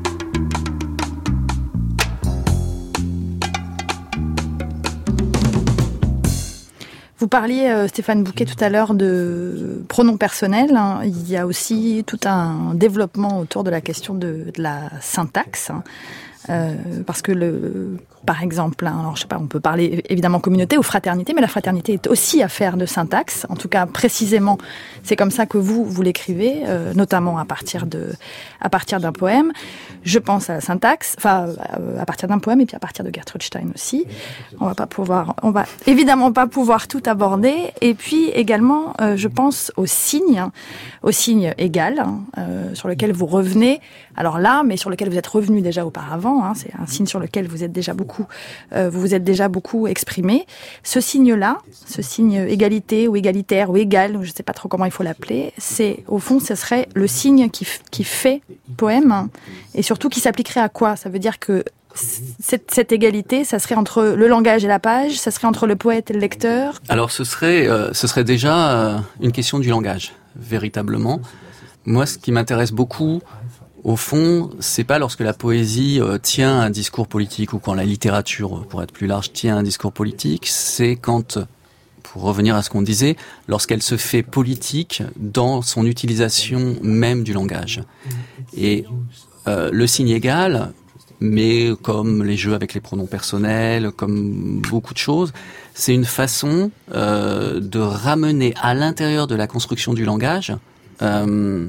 Vous parliez, Stéphane Bouquet, tout à l'heure de pronoms personnels. Il y a aussi tout un développement autour de la question de la syntaxe. Parce que par exemple, alors je sais pas, on peut parler évidemment communauté ou fraternité, mais la fraternité est aussi affaire de syntaxe. En tout cas, précisément, c'est comme ça que vous l'écrivez, notamment à partir d'un poème. Je pense à la syntaxe, enfin à partir d'un poème et puis à partir de Gertrude Stein aussi. On va évidemment pas pouvoir tout aborder. Et puis également, je pense au signe égal, sur lequel vous revenez. Alors là, mais sur lequel vous êtes revenu déjà auparavant. C'est un signe sur lequel vous vous êtes déjà beaucoup exprimé. Ce signe-là, ce signe égalité ou égalitaire ou égal, je ne sais pas trop comment il faut l'appeler, au fond, ce serait le signe qui fait poème et surtout qui s'appliquerait à quoi ? Ça veut dire que cette égalité, ça serait entre le langage et la page, ça serait entre le poète et le lecteur ? Alors ce serait déjà une question du langage, véritablement. Moi, ce qui m'intéresse beaucoup, au fond, c'est pas lorsque la poésie tient un discours politique ou quand la littérature, pour être plus large, tient un discours politique, c'est quand, pour revenir à ce qu'on disait, lorsqu'elle se fait politique dans son utilisation même du langage. Et le signe égal, mais comme les jeux avec les pronoms personnels, comme beaucoup de choses, c'est une façon de ramener à l'intérieur de la construction du langage un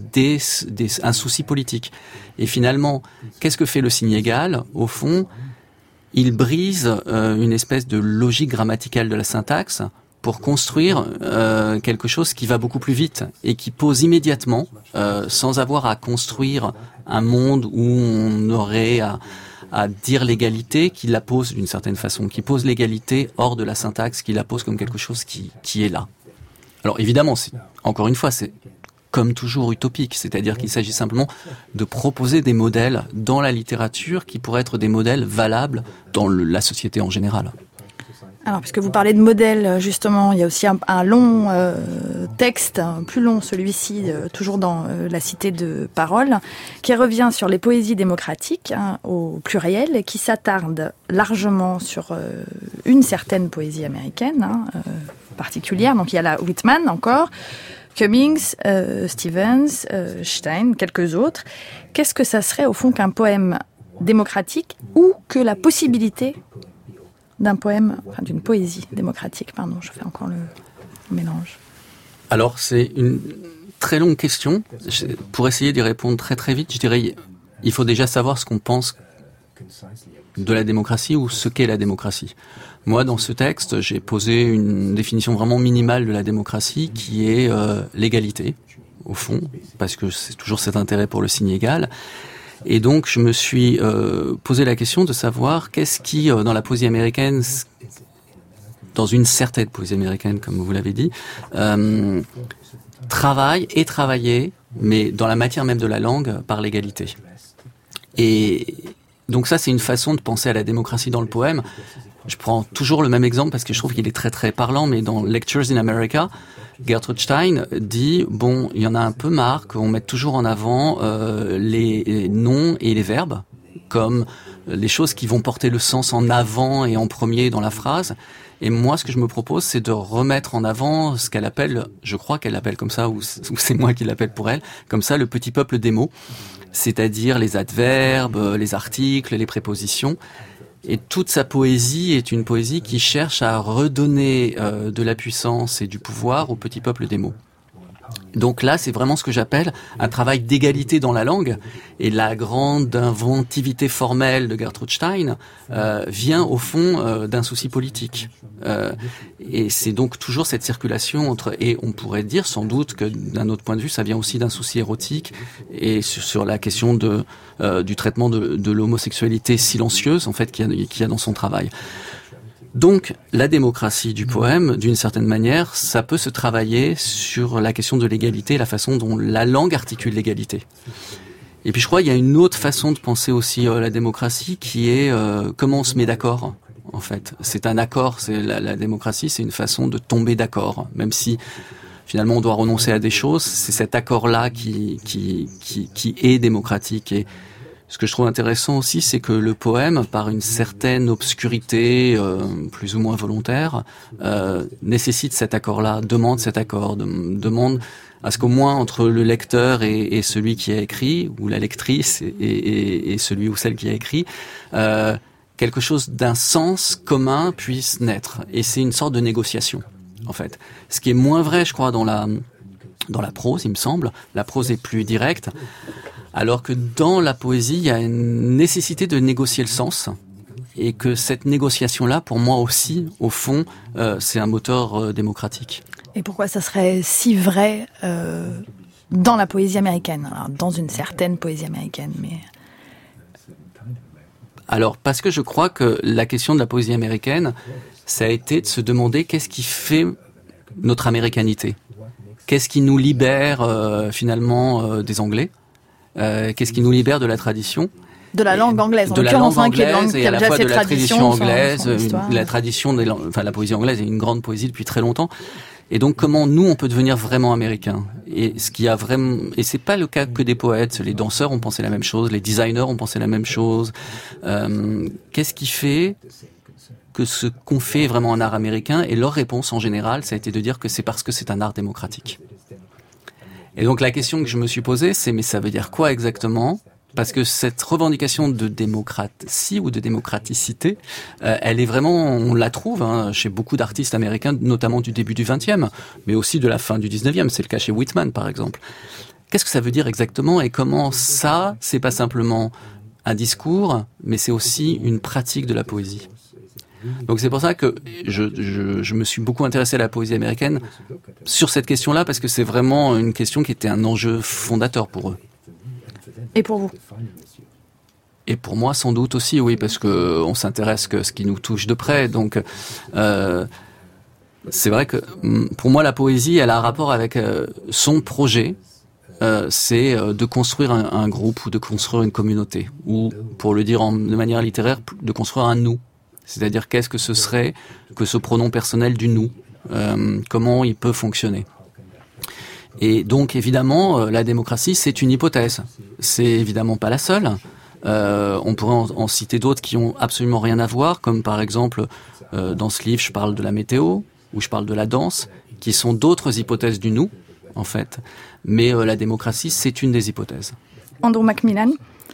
souci politique. Et finalement, qu'est-ce que fait le signe égal ? Au fond, il brise une espèce de logique grammaticale de la syntaxe pour construire quelque chose qui va beaucoup plus vite et qui pose immédiatement, sans avoir à construire un monde où on aurait à dire l'égalité, qui la pose d'une certaine façon, qui pose l'égalité hors de la syntaxe, qui la pose comme quelque chose qui est là. Alors évidemment, encore une fois, c'est comme toujours utopique, c'est-à-dire qu'il s'agit simplement de proposer des modèles dans la littérature qui pourraient être des modèles valables dans la société en général. Alors, puisque vous parlez de modèles, justement, il y a aussi un long texte, plus long celui-ci, toujours dans la Cité de Parole, qui revient sur les poésies démocratiques, au pluriel, et qui s'attarde largement sur une certaine poésie américaine, particulière. Donc, il y a la Whitman encore, Cummings, Stevens, Stein, quelques autres. Qu'est-ce que ça serait, au fond, qu'un poème démocratique ou que la possibilité d'une poésie démocratique, je fais encore le mélange. Alors, c'est une très longue question. Pour essayer d'y répondre très très vite, je dirais, il faut déjà savoir ce qu'on pense de la démocratie ou ce qu'est la démocratie. Moi, dans ce texte, j'ai posé une définition vraiment minimale de la démocratie qui est l'égalité, au fond, parce que c'est toujours cet intérêt pour le signe égal. Et donc, je me suis posé la question de savoir qu'est-ce qui, dans la poésie américaine, dans une certaine poésie américaine, comme vous l'avez dit, travailler, mais dans la matière même de la langue, par l'égalité. Et donc ça, c'est une façon de penser à la démocratie dans le poème. Je prends toujours le même exemple parce que je trouve qu'il est très très parlant, mais dans Lectures in America, Gertrude Stein dit, bon, il y en a un peu marre qu'on mette toujours en avant les noms et les verbes comme les choses qui vont porter le sens en avant et en premier dans la phrase. Et moi, ce que je me propose, c'est de remettre en avant ce qu'elle appelle, je crois qu'elle l'appelle comme ça, ou c'est moi qui l'appelle pour elle, comme ça, le petit peuple des mots, c'est-à-dire les adverbes, les articles, les prépositions. Et toute sa poésie est une poésie qui cherche à redonner de la puissance et du pouvoir au petit peuple des mots. Donc là, c'est vraiment ce que j'appelle un travail d'égalité dans la langue. Et la grande inventivité formelle de Gertrude Stein vient au fond d'un souci politique. Et c'est donc toujours cette circulation entre... Et on pourrait dire sans doute que d'un autre point de vue, ça vient aussi d'un souci érotique et sur la question du traitement de l'homosexualité silencieuse, en fait, qu'il y a dans son travail. Donc, la démocratie du poème, d'une certaine manière, ça peut se travailler sur la question de l'égalité, la façon dont la langue articule l'égalité. Et puis, je crois qu'il y a une autre façon de penser aussi la démocratie, qui est comment on se met d'accord, en fait. C'est un accord, la démocratie, c'est une façon de tomber d'accord, même si finalement on doit renoncer à des choses. C'est cet accord-là qui est démocratique. Et ce que je trouve intéressant aussi, c'est que le poème, par une certaine obscurité, plus ou moins volontaire, nécessite cet accord-là, demande cet accord, demande à ce qu'au moins entre le lecteur et celui qui a écrit, ou la lectrice et celui ou celle qui a écrit, quelque chose d'un sens commun puisse naître. Et c'est une sorte de négociation, en fait. Ce qui est moins vrai, je crois, dans la prose, il me semble. La prose est plus directe. Alors que dans la poésie, il y a une nécessité de négocier le sens, et que cette négociation-là, pour moi aussi, au fond, c'est un moteur démocratique. Et pourquoi ça serait si vrai dans la poésie américaine ? Alors, dans une certaine poésie américaine, mais... Alors, parce que je crois que la question de la poésie américaine, ça a été de se demander qu'est-ce qui fait notre américanité ? Qu'est-ce qui nous libère finalement des Anglais ? Qu'est-ce qui nous libère de la tradition ? De la langue anglaise, de la langue anglaise et à la fois de la tradition anglaise, la tradition la poésie anglaise est une grande poésie depuis très longtemps. Et donc comment nous on peut devenir vraiment américains ? Et c'est pas le cas que des poètes. Les danseurs ont pensé la même chose, les designers ont pensé la même chose. Qu'est-ce qui fait que ce qu'on fait est vraiment un art américain ? Et leur réponse en général, ça a été de dire que c'est parce que c'est un art démocratique. Et donc la question que je me suis posée, c'est mais ça veut dire quoi exactement ? Parce que cette revendication de démocratie ou de démocraticité, elle est vraiment, on la trouve chez beaucoup d'artistes américains, notamment du début du XXe, mais aussi de la fin du XIXe. C'est le cas chez Whitman, par exemple. Qu'est-ce que ça veut dire exactement et comment ça, c'est pas simplement un discours, mais c'est aussi une pratique de la poésie. Donc c'est pour ça que je me suis beaucoup intéressé à la poésie américaine sur cette question-là, parce que c'est vraiment une question qui était un enjeu fondateur pour eux. Et pour vous ? Et pour moi, sans doute aussi, oui, parce que on s'intéresse que ce qui nous touche de près. Donc c'est vrai que pour moi, la poésie, elle a un rapport avec son projet. C'est de construire un groupe ou de construire une communauté, ou pour le dire de manière littéraire, de construire un nous. C'est-à-dire qu'est-ce que ce serait que ce pronom personnel du nous, comment il peut fonctionner. Et donc évidemment, la démocratie, c'est une hypothèse. C'est évidemment pas la seule. On pourrait en citer d'autres qui ont absolument rien à voir, comme par exemple, dans ce livre, je parle de la météo, ou je parle de la danse, qui sont d'autres hypothèses du nous, en fait. Mais la démocratie, c'est une des hypothèses. Andrew Macmillan.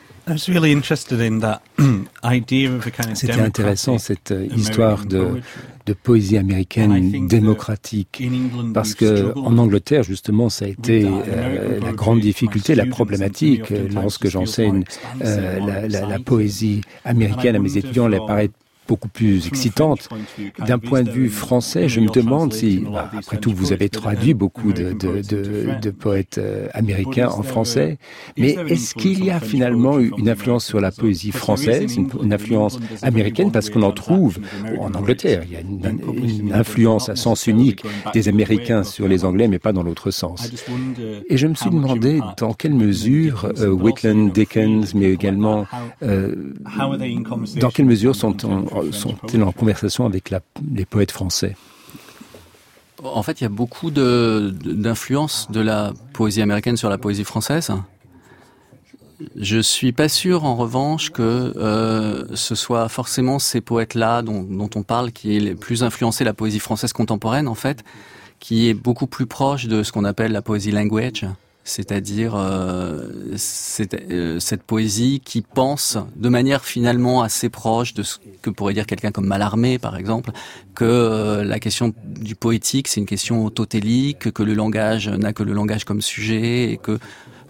C'était intéressant, cette histoire de poésie américaine démocratique, parce que en Angleterre, justement, ça a été la grande difficulté, la problématique. Lorsque j'enseigne la poésie américaine à mes étudiants, elle apparaît beaucoup plus excitante. D'un point de vue français, je me demande si, après tout, vous avez traduit beaucoup de poètes américains en français, mais est-ce qu'il y a finalement une influence sur la poésie française, une influence américaine, parce qu'on en trouve en Angleterre, il y a une influence à sens unique des Américains sur les Anglais, mais pas dans l'autre sens. Et je me suis demandé dans quelle mesure Whitland, Dickens, mais également dans quelle mesure sont-ils en conversation avec les poètes français? En fait, il y a beaucoup d'influence de la poésie américaine sur la poésie française. Je suis pas sûr, en revanche, que ce soit forcément ces poètes-là dont on parle qui aient plus influencé la poésie française contemporaine, en fait, qui est beaucoup plus proche de ce qu'on appelle la poésie language, c'est-à-dire cette poésie qui pense de manière finalement assez proche de ce que pourrait dire quelqu'un comme Mallarmé, par exemple, que la question du poétique, c'est une question autotélique, que le langage n'a que le langage comme sujet, et que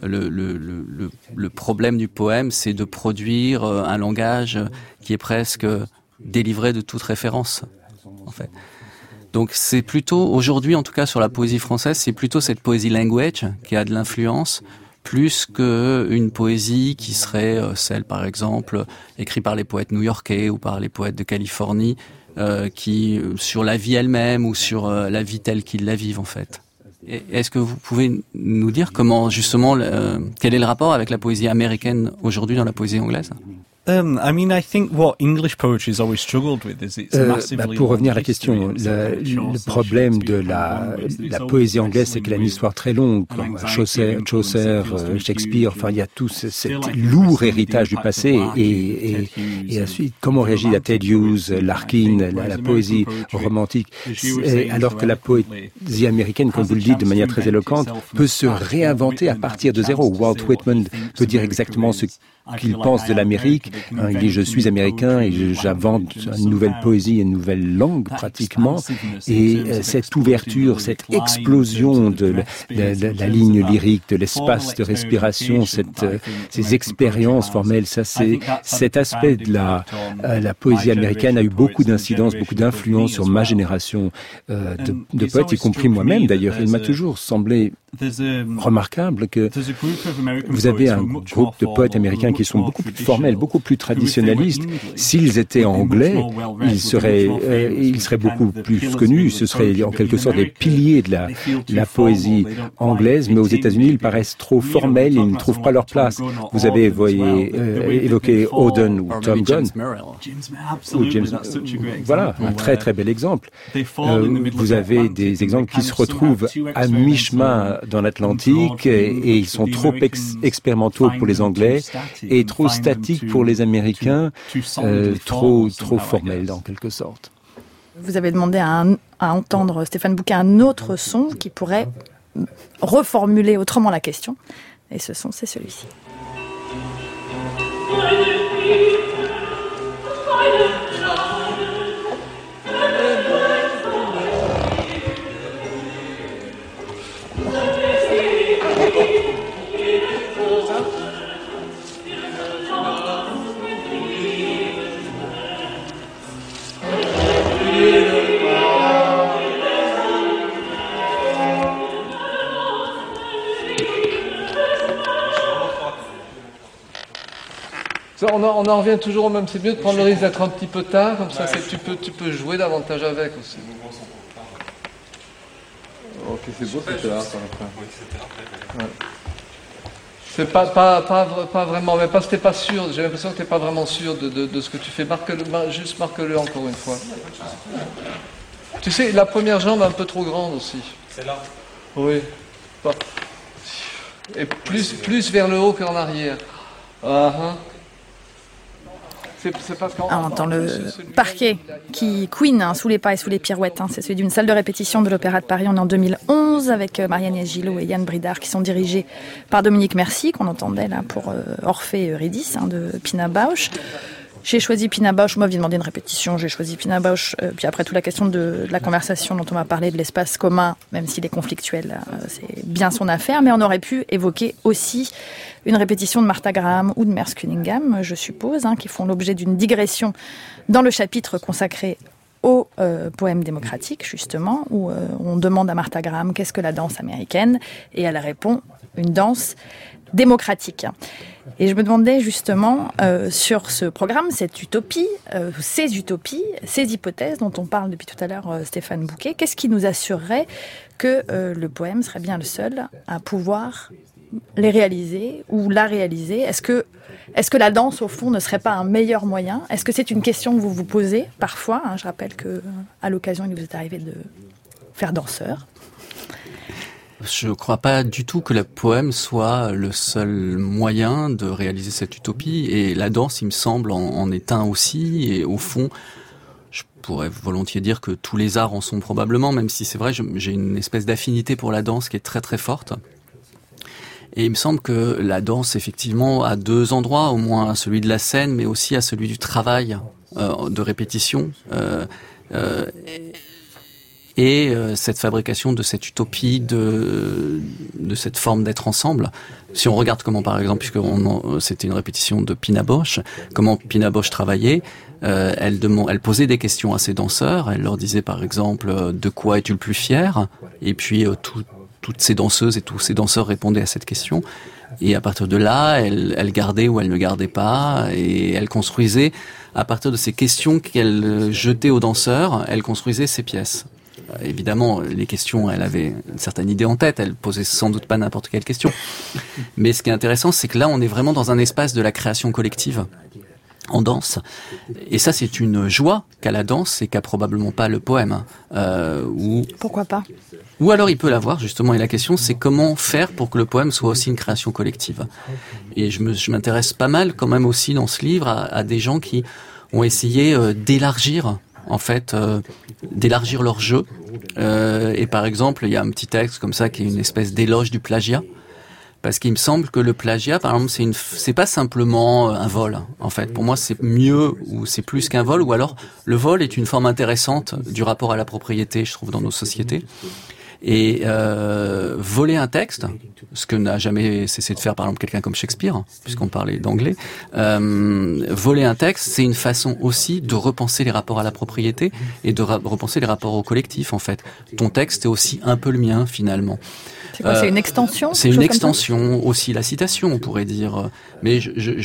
le problème du poème, c'est de produire un langage qui est presque délivré de toute référence, en fait. Donc c'est plutôt, aujourd'hui en tout cas sur la poésie française, c'est plutôt cette poésie language qui a de l'influence, plus qu'une poésie qui serait celle par exemple écrite par les poètes new-yorkais ou par les poètes de Californie, qui sur la vie elle-même ou sur la vie telle qu'ils la vivent en fait. Est-ce que vous pouvez nous dire comment justement, quel est le rapport avec la poésie américaine aujourd'hui dans la poésie anglaise? I think what English poetry has always struggled with is it's massively. Pour revenir à la question, le problème de la poésie anglaise, c'est qu'elle a une histoire très longue, comme Chaucer, Shakespeare. Enfin, il y a tout cet lourd héritage du passé. Et ensuite, comment on réagit à Ted Hughes, Larkin, la poésie romantique, alors que la poésie américaine, comme vous le dites de manière très éloquente, peut se réinventer à partir de zéro. Walt Whitman peut dire exactement ce qu'il pense de l'Amérique. Il dit « Je suis américain et j'invente une nouvelle poésie, une nouvelle langue pratiquement ». Et cette ouverture, cette explosion de la ligne lyrique, de l'espace de respiration, ces expériences formelles, ça c'est cet aspect de la poésie américaine a eu beaucoup d'incidence, beaucoup d'influence sur ma génération de poètes, y compris moi-même d'ailleurs. Il m'a toujours semblé remarquable que vous avez un groupe de poètes américains qui sont beaucoup plus formels, beaucoup plus traditionnalistes. S'ils étaient anglais, ils seraient beaucoup plus connus. Ce seraient en quelque sorte les piliers de la poésie anglaise, mais aux États-Unis, ils paraissent trop formels, ils ne trouvent pas leur place. Vous avez évoqué Auden ou Tom Gunn. Voilà, un très très bel exemple. Vous avez des exemples qui se retrouvent à mi-chemin dans l'Atlantique et ils sont trop expérimentaux pour les Anglais et trop statiques pour les Américains, trop formels en quelque sorte. Vous avez demandé à entendre Stéphane Bouquet un autre son qui pourrait reformuler autrement la question. Et ce son, c'est celui-ci. On en revient toujours au même, c'est mieux de prendre le risque d'être un petit peu tard, comme ça tu peux jouer davantage avec aussi. Ok, c'est beau c'était là, ça après. Ouais. C'est pas vraiment, mais parce que t'es pas sûr, j'ai l'impression que t'es pas vraiment sûr de ce que tu fais. Juste marque-le encore une fois. Tu sais, la première jambe est un peu trop grande aussi. C'est là. Oui. Et plus vers le haut qu'en arrière. On entend le parquet qui couine sous les pas et sous les pirouettes. C'est celui d'une salle de répétition de l'Opéra de Paris. On est en 2011 avec Marianne Gillot et Yann Bridard qui sont dirigés par Dominique Mercy, qu'on entendait là pour Orphée et Eurydice de Pina Bausch. J'ai choisi Pina Bausch, moi, vous demandé une répétition, j'ai choisi Pina Bausch, puis après toute la question de la conversation dont on m'a parlé, de l'espace commun, même s'il est conflictuel, c'est bien son affaire, mais on aurait pu évoquer aussi une répétition de Martha Graham ou de Merce Cunningham, je suppose, qui font l'objet d'une digression dans le chapitre consacré au poème démocratique, justement, où on demande à Martha Graham qu'est-ce que la danse américaine, et elle répond une danse démocratique. Et je me demandais justement sur ce programme, cette utopie, ces utopies, ces hypothèses dont on parle depuis tout à l'heure, Stéphane Bouquet, qu'est-ce qui nous assurerait que le poème serait bien le seul à pouvoir les réaliser ou la réaliser? Est-ce que la danse, au fond, ne serait pas un meilleur moyen? Est-ce que c'est une question que vous vous posez parfois? Je rappelle qu'à l'occasion, il vous est arrivé de faire danseur. Je ne crois pas du tout que le poème soit le seul moyen de réaliser cette utopie. Et la danse, il me semble, en est un aussi. Et au fond, je pourrais volontiers dire que tous les arts en sont probablement, même si c'est vrai, j'ai une espèce d'affinité pour la danse qui est très très forte. Et il me semble que la danse, effectivement, a deux endroits, au moins à celui de la scène, mais aussi à celui du travail, de répétition. Et cette fabrication de cette utopie, de cette forme d'être ensemble. Si on regarde comment, par exemple, puisque c'était une répétition de Pina Bausch, comment Pina Bausch travaillait, elle posait des questions à ses danseurs. Elle leur disait, par exemple, de quoi es-tu le plus fier? Et puis toutes ces danseuses et tous ces danseurs répondaient à cette question. Et à partir de là, elle gardait ou elle ne gardait pas, et elle construisait, à partir de ces questions qu'elle jetait aux danseurs, elle construisait ses pièces. Évidemment, les questions, elle avait une certaine idée en tête, elle posait sans doute pas n'importe quelle question. Mais ce qui est intéressant, c'est que là, on est vraiment dans un espace de la création collective en danse. Et ça, c'est une joie qu'a la danse et qu'a probablement pas le poème. Pourquoi pas? Ou alors il peut l'avoir, justement. Et la question, c'est comment faire pour que le poème soit aussi une création collective. Et je m'intéresse pas mal quand même aussi dans ce livre à des gens qui ont essayé d'élargir d'élargir leur jeu. Et par exemple, il y a un petit texte comme ça qui est une espèce d'éloge du plagiat. Parce qu'il me semble que le plagiat, par exemple, c'est pas simplement un vol. En fait, pour moi, c'est mieux ou c'est plus qu'un vol. Ou alors, le vol est une forme intéressante du rapport à la propriété, je trouve, dans nos sociétés. Et voler un texte, ce que n'a jamais cessé de faire, par exemple, quelqu'un comme Shakespeare, puisqu'on parlait d'anglais, voler un texte, c'est une façon aussi de repenser les rapports à la propriété et de repenser les rapports au collectif, en fait. Ton texte est aussi un peu le mien, finalement. C'est quoi, c'est une extension? C'est une extension, aussi la citation, on pourrait dire. Mais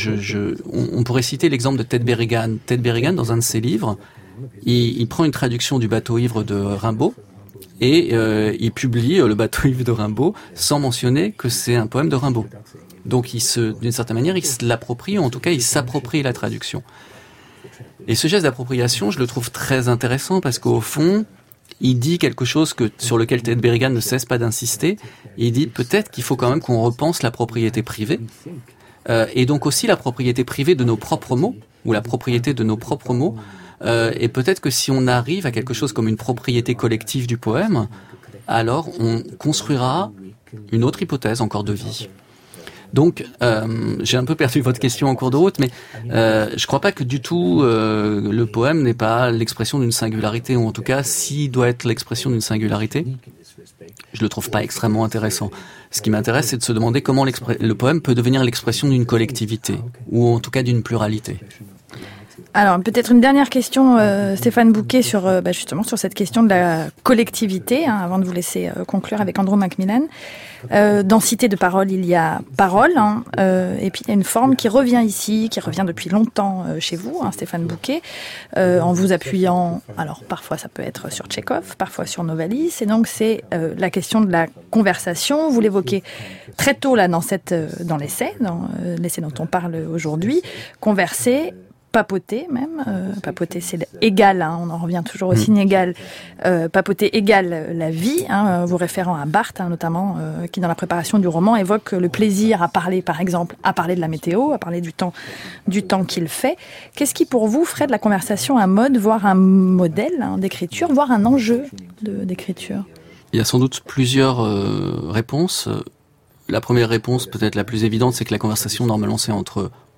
on pourrait citer l'exemple de Ted Berrigan. Ted Berrigan, dans un de ses livres, il prend une traduction du bateau ivre de Rimbaud, et il publie le bateau ivre de Rimbaud sans mentionner que c'est un poème de Rimbaud. Donc d'une certaine manière, il se l'approprie, ou en tout cas il s'approprie la traduction. Et ce geste d'appropriation, je le trouve très intéressant parce qu'au fond, il dit quelque chose sur lequel Ted Berrigan ne cesse pas d'insister. Il dit peut-être qu'il faut quand même qu'on repense la propriété privée, et donc aussi la propriété privée de nos propres mots, ou la propriété de nos propres mots. Et peut-être que si on arrive à quelque chose comme une propriété collective du poème, alors on construira une autre hypothèse encore de vie. Donc, j'ai un peu perdu votre question en cours de route, mais je crois pas que du tout le poème n'est pas l'expression d'une singularité, ou en tout cas, s'il doit être l'expression d'une singularité, je le trouve pas extrêmement intéressant. Ce qui m'intéresse, c'est de se demander comment le poème peut devenir l'expression d'une collectivité, ou en tout cas d'une pluralité. Alors, peut-être une dernière question, Stéphane Bouquet, justement sur cette question de la collectivité, avant de vous laisser conclure avec Andrew Macmillan. Dans Cité de parole, il y a parole, et puis il y a une forme qui revient ici, qui revient depuis longtemps chez vous, Stéphane Bouquet, en vous appuyant, alors parfois ça peut être sur Tchekhov, parfois sur Novalis, et donc c'est la question de la conversation. Vous l'évoquez très tôt là dans l'essai, l'essai dont on parle aujourd'hui, converser, papoter même, papoter c'est égal, on en revient toujours au signe égal, papoter égale la vie, vous référant à Barthes notamment, qui dans la préparation du roman évoque le plaisir à parler, par exemple, à parler de la météo, à parler du temps qu'il fait. Qu'est-ce qui pour vous ferait de la conversation un mode, voire un modèle d'écriture, voire un enjeu d'écriture? Il y a sans doute plusieurs réponses. La première réponse, peut-être la plus évidente, c'est que la conversation, normalement, c'est entre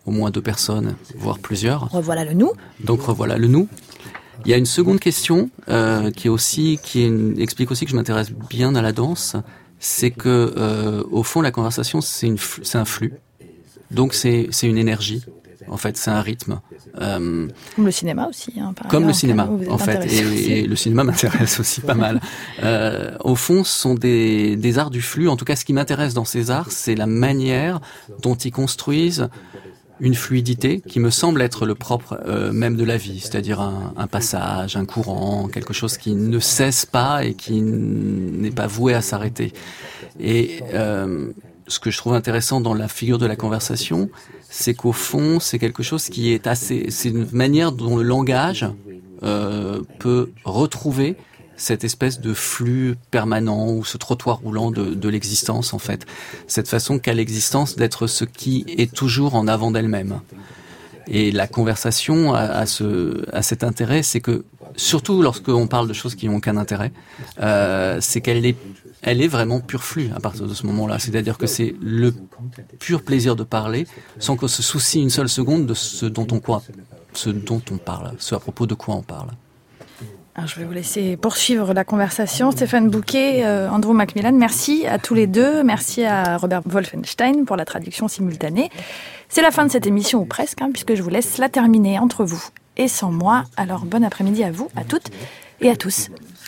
au moins 2 personnes, voire plusieurs. Revoilà le nous. Donc revoilà le nous. Il y a une seconde question explique aussi que je m'intéresse bien à la danse, c'est que au fond la conversation c'est un flux, donc c'est une énergie, en fait c'est un rythme. Comme le cinéma aussi. Comme le cinéma en fait, et le cinéma m'intéresse aussi pas mal. Au fond, ce sont des arts du flux. En tout cas, ce qui m'intéresse dans ces arts, c'est la manière dont ils construisent une fluidité qui me semble être le propre même de la vie, c'est-à-dire un passage, un courant, quelque chose qui ne cesse pas et qui n'est pas voué à s'arrêter. Et ce que je trouve intéressant dans la figure de la conversation, c'est qu'au fond, c'est quelque chose qui est c'est une manière dont le langage peut retrouver cette espèce de flux permanent ou ce trottoir roulant de l'existence, en fait. Cette façon qu'a l'existence d'être ce qui est toujours en avant d'elle-même. Et la conversation a cet intérêt, c'est que, surtout lorsqu'on parle de choses qui n'ont aucun intérêt, c'est qu'elle est vraiment pur flux à partir de ce moment-là. C'est-à-dire que c'est le pur plaisir de parler sans qu'on se soucie une seule seconde de ce dont on parle, ce à propos de quoi on parle. Alors, je vais vous laisser poursuivre la conversation. Stéphane Bouquet, Andrew Macmillan, merci à tous les deux. Merci à Robert Wolfenstein pour la traduction simultanée. C'est la fin de cette émission, ou presque, puisque je vous laisse la terminer entre vous et sans moi. Alors, bon après-midi à vous, à toutes et à tous.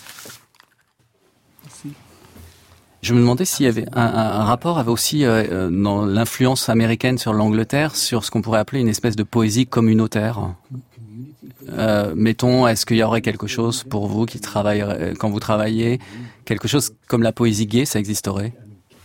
Je me demandais s'il y avait un rapport avait aussi dans l'influence américaine sur l'Angleterre, sur ce qu'on pourrait appeler une espèce de poésie communautaire. Mettons, est-ce qu'il y aurait quelque chose pour vous qui travaille quand vous travaillez, quelque chose comme la poésie gay, ça existerait?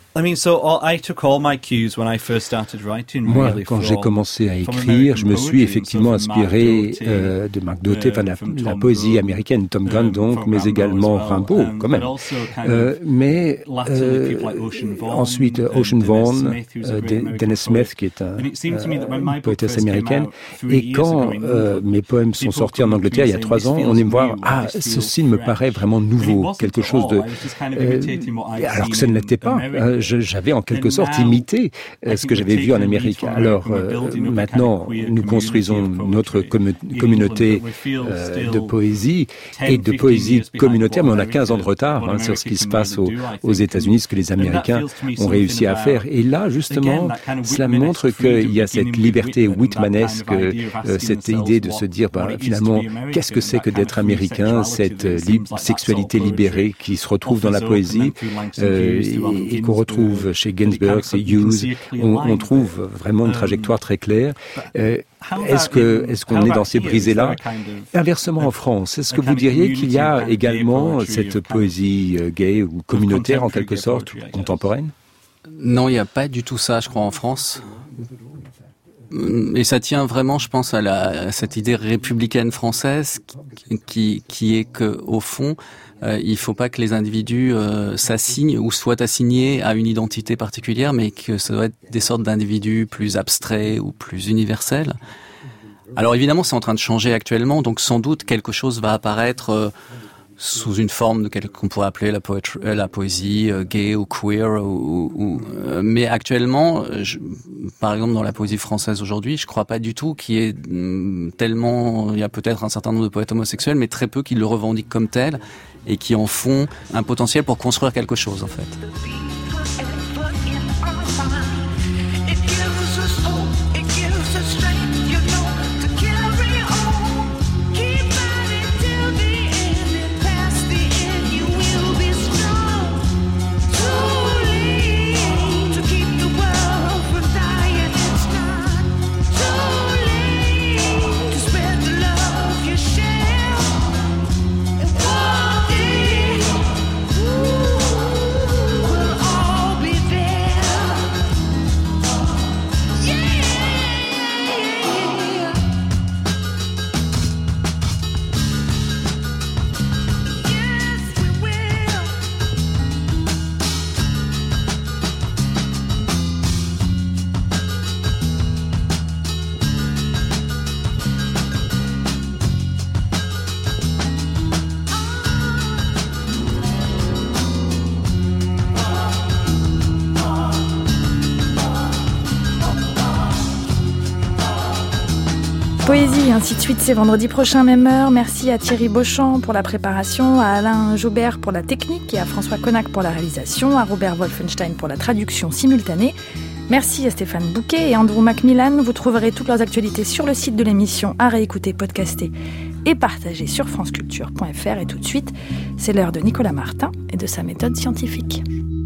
Moi, quand j'ai commencé à écrire, je me suis effectivement inspiré de Mark Doty, la poésie américaine, Tom Gunn donc, mais également Rimbaud quand même. Mais ensuite Ocean Vuong, Dennis Smith, qui est une poétesse américaine. Et quand mes poèmes sont sortis en Angleterre il y a 3 ans, on est me voir, ceci me paraît vraiment nouveau, quelque chose de... alors que ça ne l'était pas. J'avais en quelque sorte imité ce que j'avais vu en Amérique. Alors maintenant, nous construisons notre communauté de poésie et de poésie communautaire, mais on a 15 ans de retard sur ce qui se passe aux États-Unis, ce que les Américains ont réussi à faire. Et là, justement, cela montre qu'il y a cette liberté whitmanesque, cette idée de se dire, finalement, qu'est-ce que c'est que d'être américain, cette sexualité libérée qui se retrouve dans la poésie et qu'on retrouve chez Ginsberg, c'est Hughes, on trouve vraiment une trajectoire très claire. Est-ce qu'on est dans ces brisées-là? Inversement, en France, est-ce que vous diriez qu'il y a également cette poésie gay ou communautaire, en quelque sorte, contemporaine? Non, il n'y a pas du tout ça, je crois, en France. Et ça tient vraiment, je pense, à cette idée républicaine française qui est que, au fond, il faut pas que les individus s'assignent ou soient assignés à une identité particulière, mais que ça doit être des sortes d'individus plus abstraits ou plus universels. Alors évidemment, c'est en train de changer actuellement, donc sans doute quelque chose va apparaître sous une forme de qu'on pourrait appeler la poésie gay ou queer, mais actuellement, par exemple dans la poésie française aujourd'hui, je crois pas du tout qu'il y ait tellement, il y a peut-être un certain nombre de poètes homosexuels, mais très peu qui le revendiquent comme tel et qui en font un potentiel pour construire quelque chose en fait. Poésie, ainsi de suite, c'est vendredi prochain, même heure. Merci à Thierry Beauchamp pour la préparation, à Alain Jaubert pour la technique et à François Connac pour la réalisation, à Robert Wolfenstein pour la traduction simultanée. Merci à Stéphane Bouquet et Andrew Macmillan. Vous trouverez toutes leurs actualités sur le site de l'émission, à réécouter, podcaster et partager sur franceculture.fr. Et tout de suite, c'est l'heure de Nicolas Martin et de sa méthode scientifique.